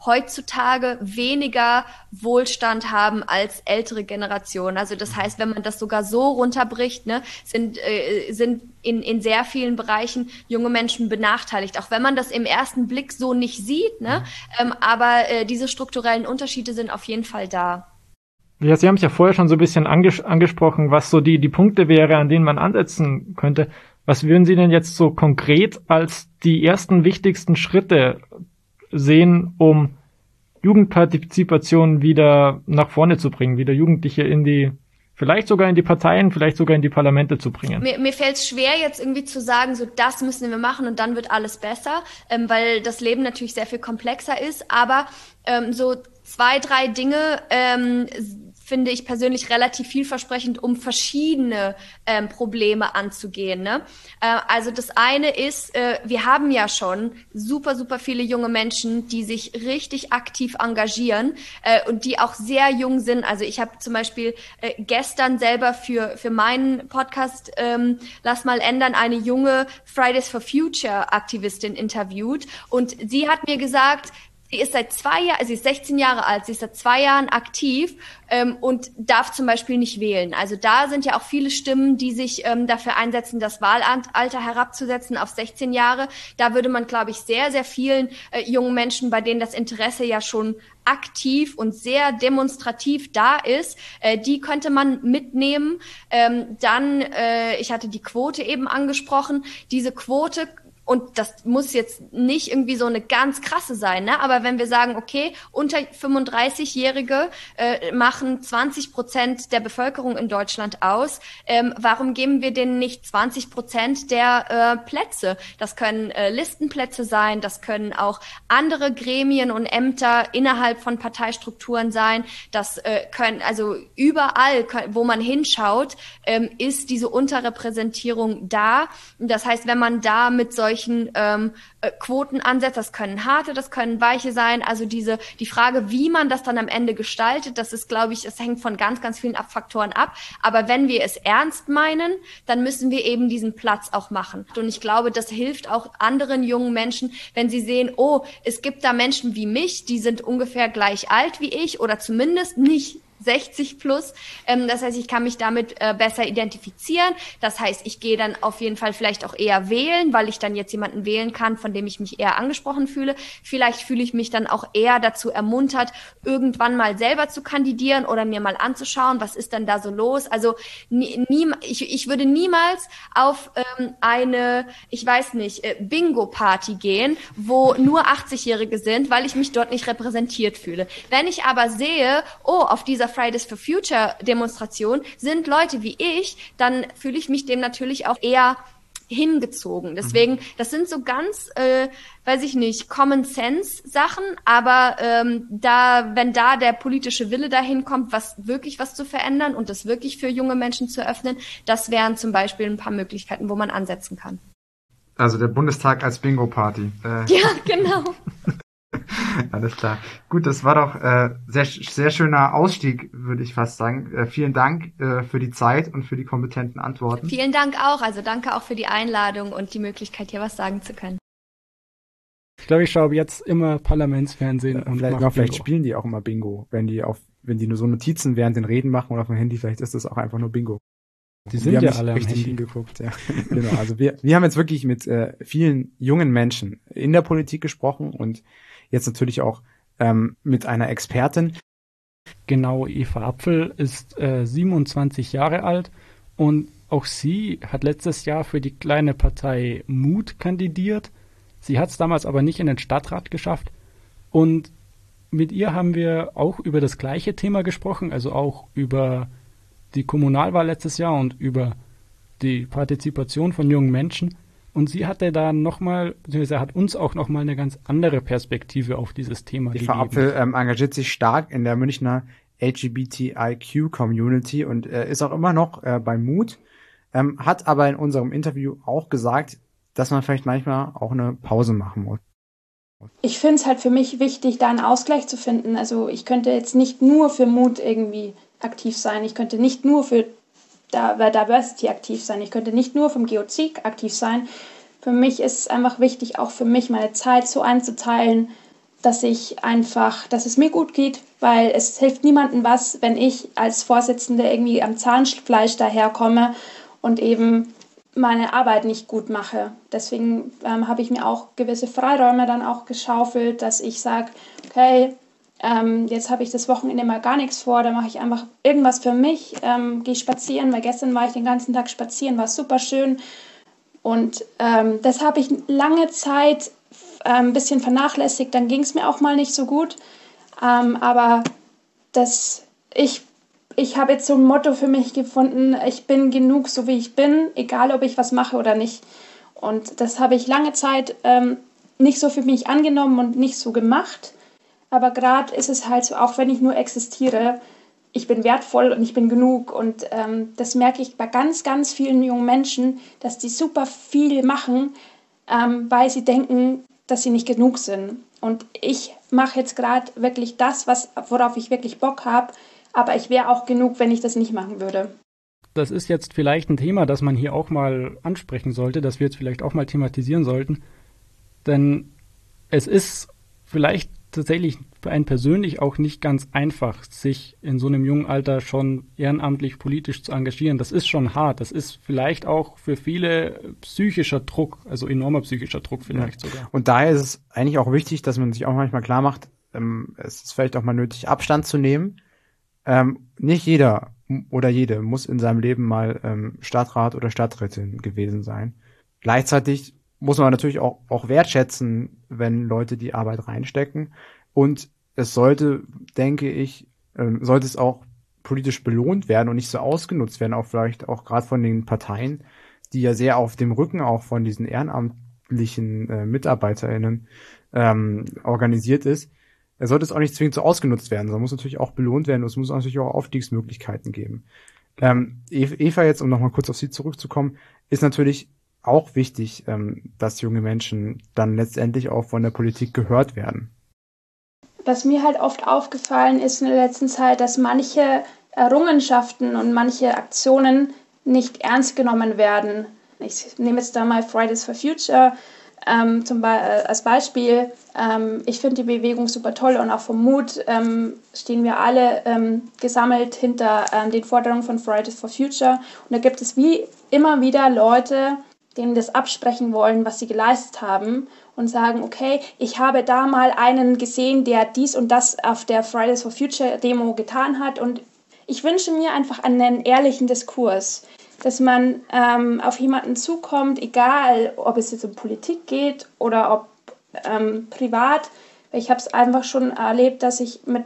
heutzutage weniger Wohlstand haben als ältere Generationen. Also das heißt, wenn man das sogar so runterbricht, ne, sind, äh, sind in, in sehr vielen Bereichen junge Menschen benachteiligt, auch wenn man das im ersten Blick so nicht sieht, ne? Ähm, aber äh, diese strukturellen Unterschiede sind auf jeden Fall da. Ja, Sie haben es ja vorher schon so ein bisschen anges- angesprochen, was so die, die Punkte wäre, an denen man ansetzen könnte. Was würden Sie denn jetzt so konkret als die ersten wichtigsten Schritte sehen, um Jugendpartizipation wieder nach vorne zu bringen, wieder Jugendliche in die, vielleicht sogar in die Parteien, vielleicht sogar in die Parlamente zu bringen? Mir, mir fällt es schwer, jetzt irgendwie zu sagen, so das müssen wir machen und dann wird alles besser, ähm, weil das Leben natürlich sehr viel komplexer ist, aber ähm, so zwei, drei Dinge ähm, finde ich persönlich relativ vielversprechend, um verschiedene ähm, Probleme anzugehen. Ne? Äh, also das eine ist, äh, wir haben ja schon super, super viele junge Menschen, die sich richtig aktiv engagieren äh, und die auch sehr jung sind. Also ich habe zum Beispiel äh, gestern selber für für meinen Podcast ähm, Lass mal ändern eine junge Fridays for Future Aktivistin interviewt und sie hat mir gesagt, sie ist seit zwei Jahren, sie ist sechzehn Jahre alt, sie ist seit zwei Jahren aktiv ähm, und darf zum Beispiel nicht wählen. Also da sind ja auch viele Stimmen, die sich ähm, dafür einsetzen, das Wahlalter herabzusetzen auf sechzehn Jahre. Da würde man, glaube ich, sehr, sehr vielen äh, jungen Menschen, bei denen das Interesse ja schon aktiv und sehr demonstrativ da ist, äh, die könnte man mitnehmen. Ähm, dann, äh, ich hatte die Quote eben angesprochen, diese Quote. Und das muss jetzt nicht irgendwie so eine ganz krasse sein, ne? Aber wenn wir sagen, okay, unter fünfunddreißigjährige äh, machen zwanzig Prozent der Bevölkerung in Deutschland aus, ähm, warum geben wir denen nicht zwanzig Prozent der äh, Plätze? Das können äh, Listenplätze sein, das können auch andere Gremien und Ämter innerhalb von Parteistrukturen sein. Das äh, können, also überall, wo man hinschaut, ähm, ist diese Unterrepräsentierung da. Das heißt, wenn man da mit solchen Ähm, äh, Quoten ansetzt, das können harte, das können weiche sein, also diese die Frage, wie man das dann am Ende gestaltet, das ist, glaube ich, es hängt von ganz, ganz vielen Faktoren ab, aber wenn wir es ernst meinen, dann müssen wir eben diesen Platz auch machen und ich glaube, das hilft auch anderen jungen Menschen, wenn sie sehen, oh, es gibt da Menschen wie mich, die sind ungefähr gleich alt wie ich oder zumindest nicht sechzig plus. Ähm, das heißt, ich kann mich damit äh, besser identifizieren. Das heißt, ich gehe dann auf jeden Fall vielleicht auch eher wählen, weil ich dann jetzt jemanden wählen kann, von dem ich mich eher angesprochen fühle. Vielleicht fühle ich mich dann auch eher dazu ermuntert, irgendwann mal selber zu kandidieren oder mir mal anzuschauen, was ist denn da so los. Also nie, nie, ich, ich würde niemals auf ähm, eine, ich weiß nicht, äh, Bingo-Party gehen, wo nur achtzigjährige sind, weil ich mich dort nicht repräsentiert fühle. Wenn ich aber sehe, oh, auf dieser Fridays for Future Demonstration sind Leute wie ich, dann fühle ich mich dem natürlich auch eher hingezogen. Deswegen, das sind so ganz, äh, weiß ich nicht, Common Sense Sachen, aber ähm, da, wenn da der politische Wille dahin kommt, was wirklich was zu verändern und das wirklich für junge Menschen zu öffnen, das wären zum Beispiel ein paar Möglichkeiten, wo man ansetzen kann. Also der Bundestag als Bingo-Party. Äh. Ja, genau. Alles klar. Gut, das war doch äh, sehr sehr schöner Ausstieg, würde ich fast sagen. Äh, vielen Dank äh, für die Zeit und für die kompetenten Antworten. Vielen Dank auch. Also danke auch für die Einladung und die Möglichkeit, hier was sagen zu können. Ich glaube, ich schaue jetzt immer Parlamentsfernsehen Ja, und vielleicht, mach vielleicht Bingo. spielen die auch immer Bingo, wenn die auf wenn die nur so Notizen während den Reden machen oder auf dem Handy, vielleicht ist das auch einfach nur Bingo. Die sind wir ja haben alle am richtig Handy. hingeguckt, ja. Genau, also wir wir haben jetzt wirklich mit äh, vielen jungen Menschen in der Politik gesprochen und jetzt natürlich auch ähm, mit einer Expertin. Genau, Eva Apfel ist äh, siebenundzwanzig Jahre alt und auch sie hat letztes Jahr für die kleine Partei Mut kandidiert. Sie hat es damals aber nicht in den Stadtrat geschafft und mit ihr haben wir auch über das gleiche Thema gesprochen, also auch über die Kommunalwahl letztes Jahr und über die Partizipation von jungen Menschen. Und sie hatte da nochmal, beziehungsweise hat uns auch nochmal eine ganz andere Perspektive auf dieses Thema Die gegeben. Frau Apfel ähm, engagiert sich stark in der Münchner L G B T I Q-Community und äh, ist auch immer noch äh, bei Mut, ähm, hat aber in unserem Interview auch gesagt, dass man vielleicht manchmal auch eine Pause machen muss. Ich finde es halt für mich wichtig, da einen Ausgleich zu finden. Also ich könnte jetzt nicht nur für Mut irgendwie aktiv sein, ich könnte nicht nur für Diversity aktiv sein. Ich könnte nicht nur vom G O C aktiv sein. Für mich ist es einfach wichtig, auch für mich meine Zeit so einzuteilen, dass ich einfach, dass es mir gut geht, weil es hilft niemandem was, wenn ich als Vorsitzende irgendwie am Zahnfleisch daherkomme und eben meine Arbeit nicht gut mache. Deswegen ähm, habe ich mir auch gewisse Freiräume dann auch geschaufelt, dass ich sage, okay, ähm, jetzt habe ich das Wochenende mal gar nichts vor, da mache ich einfach irgendwas für mich, ähm, gehe spazieren, weil gestern war ich den ganzen Tag spazieren, war super schön. Und ähm, das habe ich lange Zeit äh, ein bisschen vernachlässigt, dann ging es mir auch mal nicht so gut. Ähm, aber das, ich, ich habe jetzt so ein Motto für mich gefunden, ich bin genug, so wie ich bin, egal ob ich was mache oder nicht. Und das habe ich lange Zeit ähm, nicht so für mich angenommen und nicht so gemacht. Aber gerade ist es halt so, auch wenn ich nur existiere, ich bin wertvoll und ich bin genug. Und ähm, das merke ich bei ganz, ganz vielen jungen Menschen, dass die super viel machen, ähm, weil sie denken, dass sie nicht genug sind. Und ich mache jetzt gerade wirklich das, was, worauf ich wirklich Bock habe. Aber ich wäre auch genug, wenn ich das nicht machen würde. Das ist jetzt vielleicht ein Thema, das man hier auch mal ansprechen sollte, das wir jetzt vielleicht auch mal thematisieren sollten. Denn es ist vielleicht tatsächlich für einen persönlich auch nicht ganz einfach, sich in so einem jungen Alter schon ehrenamtlich politisch zu engagieren. Das ist schon hart. Das ist vielleicht auch für viele psychischer Druck, also enormer psychischer Druck vielleicht ja. sogar. Und daher ist es eigentlich auch wichtig, dass man sich auch manchmal klar macht, ähm, es ist vielleicht auch mal nötig, Abstand zu nehmen. Ähm, nicht jeder oder jede muss in seinem Leben mal ähm, Stadtrat oder Stadträtin gewesen sein. Gleichzeitig muss man natürlich auch, auch wertschätzen, wenn Leute die Arbeit reinstecken. Und es sollte, denke ich, ähm, sollte es auch politisch belohnt werden und nicht so ausgenutzt werden, auch vielleicht auch gerade von den Parteien, die ja sehr auf dem Rücken auch von diesen ehrenamtlichen äh, MitarbeiterInnen ähm, organisiert ist. Es sollte es auch nicht zwingend so ausgenutzt werden, sondern muss natürlich auch belohnt werden und es muss natürlich auch Aufstiegsmöglichkeiten geben. Ähm, Eva, jetzt, um nochmal kurz auf Sie zurückzukommen, ist natürlich auch wichtig, ähm, dass junge Menschen dann letztendlich auch von der Politik gehört werden. Was mir halt oft aufgefallen ist in der letzten Zeit, dass manche Errungenschaften und manche Aktionen nicht ernst genommen werden. Ich nehme jetzt da mal Fridays for Future ähm, zum Be- äh, als Beispiel. Ähm, ich finde die Bewegung super toll und auch vom Mut ähm, stehen wir alle ähm, gesammelt hinter ähm, den Forderungen von Fridays for Future. Und da gibt es wie immer wieder Leute, denen das absprechen wollen, was sie geleistet haben und sagen, okay, ich habe da mal einen gesehen, der dies und das auf der Fridays for Future Demo getan hat und ich wünsche mir einfach einen ehrlichen Diskurs, dass man ähm, auf jemanden zukommt, egal ob es jetzt um Politik geht oder ob ähm, privat. Ich habe es einfach schon erlebt, dass ich mit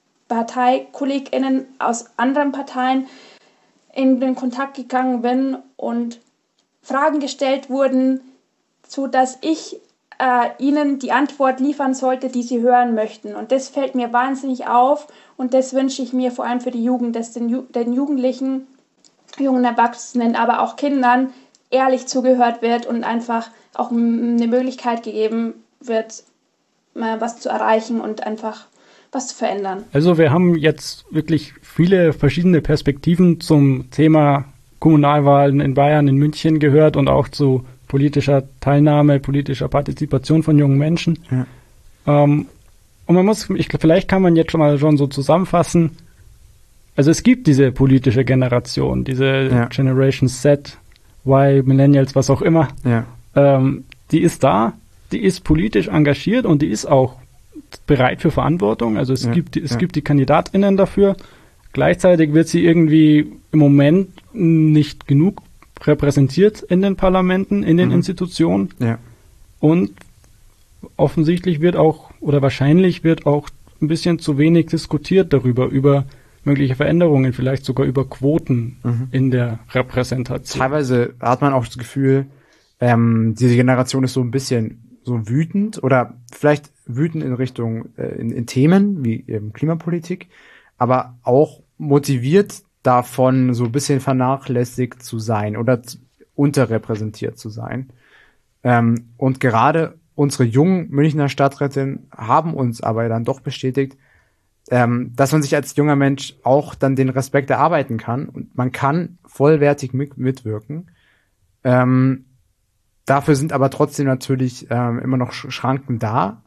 ParteikollegInnen aus anderen Parteien in den Kontakt gegangen bin und Fragen gestellt wurden, so dass ich äh, ihnen die Antwort liefern sollte, die sie hören möchten. Und das fällt mir wahnsinnig auf und das wünsche ich mir vor allem für die Jugend, dass den, Ju- den Jugendlichen, jungen Erwachsenen, aber auch Kindern ehrlich zugehört wird und einfach auch m- eine Möglichkeit gegeben wird, mal was zu erreichen und einfach was zu verändern. Also wir haben jetzt wirklich viele verschiedene Perspektiven zum Thema Kommunalwahlen in Bayern, in München gehört und auch zu politischer Teilnahme, politischer Partizipation von jungen Menschen. Ja. Ähm, und man muss, ich, vielleicht kann man jetzt schon mal schon so zusammenfassen, also es gibt diese politische Generation, diese ja. Generation Z, Y, Millennials, was auch immer, ja. ähm, die ist da, die ist politisch engagiert und die ist auch bereit für Verantwortung, also es, ja. gibt, es ja. gibt die KandidatInnen dafür. Gleichzeitig wird sie irgendwie im Moment nicht genug repräsentiert in den Parlamenten, in den mhm. Institutionen. Ja. Und offensichtlich wird auch, oder wahrscheinlich wird auch ein bisschen zu wenig diskutiert darüber, über mögliche Veränderungen, vielleicht sogar über Quoten mhm. in der Repräsentation. Teilweise hat man auch das Gefühl, ähm, diese Generation ist so ein bisschen so wütend oder vielleicht wütend in Richtung, äh, in, in Themen wie eben Klimapolitik, aber auch motiviert davon, so ein bisschen vernachlässigt zu sein oder z- unterrepräsentiert zu sein. Ähm, und gerade unsere jungen Münchner Stadträtinnen haben uns aber dann doch bestätigt, ähm, dass man sich als junger Mensch auch dann den Respekt erarbeiten kann und man kann vollwertig mit- mitwirken. Ähm, dafür sind aber trotzdem natürlich ähm, immer noch Sch- Schranken da.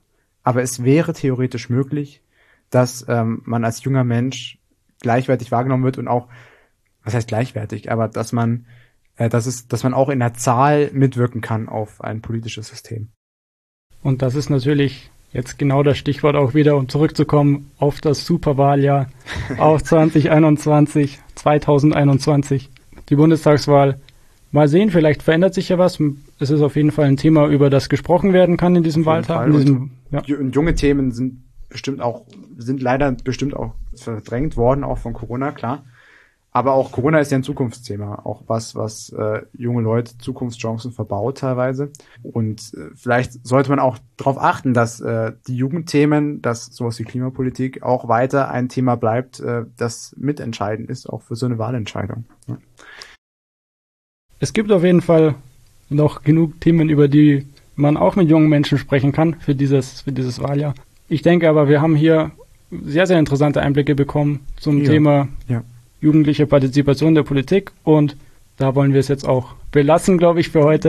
aber es wäre theoretisch möglich, dass ähm, man als junger Mensch gleichwertig wahrgenommen wird und auch, was heißt gleichwertig, aber dass man, äh, dass es, dass man auch in der Zahl mitwirken kann auf ein politisches System. Und das ist natürlich jetzt genau das Stichwort auch wieder, um zurückzukommen auf das Superwahljahr, auf zwanzig einundzwanzig, zwanzig einundzwanzig, die Bundestagswahl. Mal sehen, vielleicht verändert sich ja was. Es ist auf jeden Fall ein Thema, über das gesprochen werden kann in diesem Wahltag. In diesem, ja. Und junge Themen sind bestimmt auch, sind leider bestimmt auch verdrängt worden, auch von Corona, klar. Aber auch Corona ist ja ein Zukunftsthema, auch was, was äh, junge Leute Zukunftschancen verbaut teilweise. Und äh, vielleicht sollte man auch darauf achten, dass äh, die Jugendthemen, dass sowas wie Klimapolitik auch weiter ein Thema bleibt, äh, das mitentscheidend ist, auch für so eine Wahlentscheidung. Ja. Es gibt auf jeden Fall noch genug Themen, über die man auch mit jungen Menschen sprechen kann für dieses, für dieses Wahljahr. Ich denke aber, wir haben hier sehr, sehr interessante Einblicke bekommen zum ja. Thema ja. jugendliche Partizipation der Politik und da wollen wir es jetzt auch belassen, glaube ich, für heute.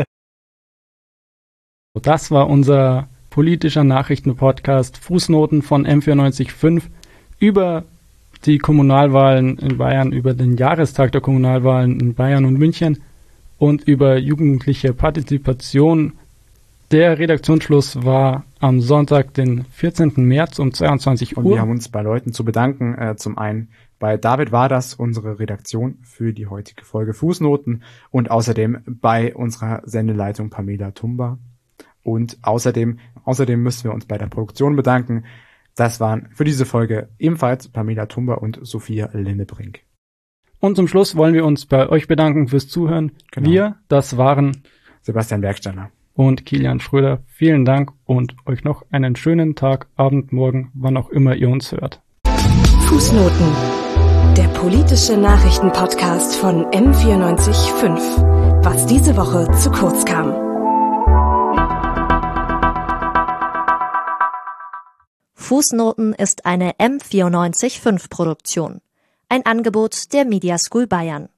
Das war unser politischer Nachrichtenpodcast Fußnoten von M vierundneunzig Komma fünf über die Kommunalwahlen in Bayern, über den Jahrestag der Kommunalwahlen in Bayern und München und über jugendliche Partizipation. Der Redaktionsschluss war am Sonntag, den vierzehnten März um zweiundzwanzig Uhr. Und wir haben uns bei Leuten zu bedanken. Äh, zum einen bei David war das unsere Redaktion für die heutige Folge Fußnoten und außerdem bei unserer Sendeleitung Pamela Tumba. Und außerdem, außerdem müssen wir uns bei der Produktion bedanken. Das waren für diese Folge ebenfalls Pamela Tumba und Sophia Linnebrink. Und zum Schluss wollen wir uns bei euch bedanken fürs Zuhören. Genau. Wir, das waren Sebastian Bergsteiner und Kilian Schröder. Vielen Dank und euch noch einen schönen Tag, Abend, Morgen, wann auch immer ihr uns hört. Fußnoten. Der politische Nachrichtenpodcast von M vierundneunzig Komma fünf. Was diese Woche zu kurz kam. Fußnoten ist eine M vierundneunzig Komma fünf Produktion. Ein Angebot der Media School Bayern.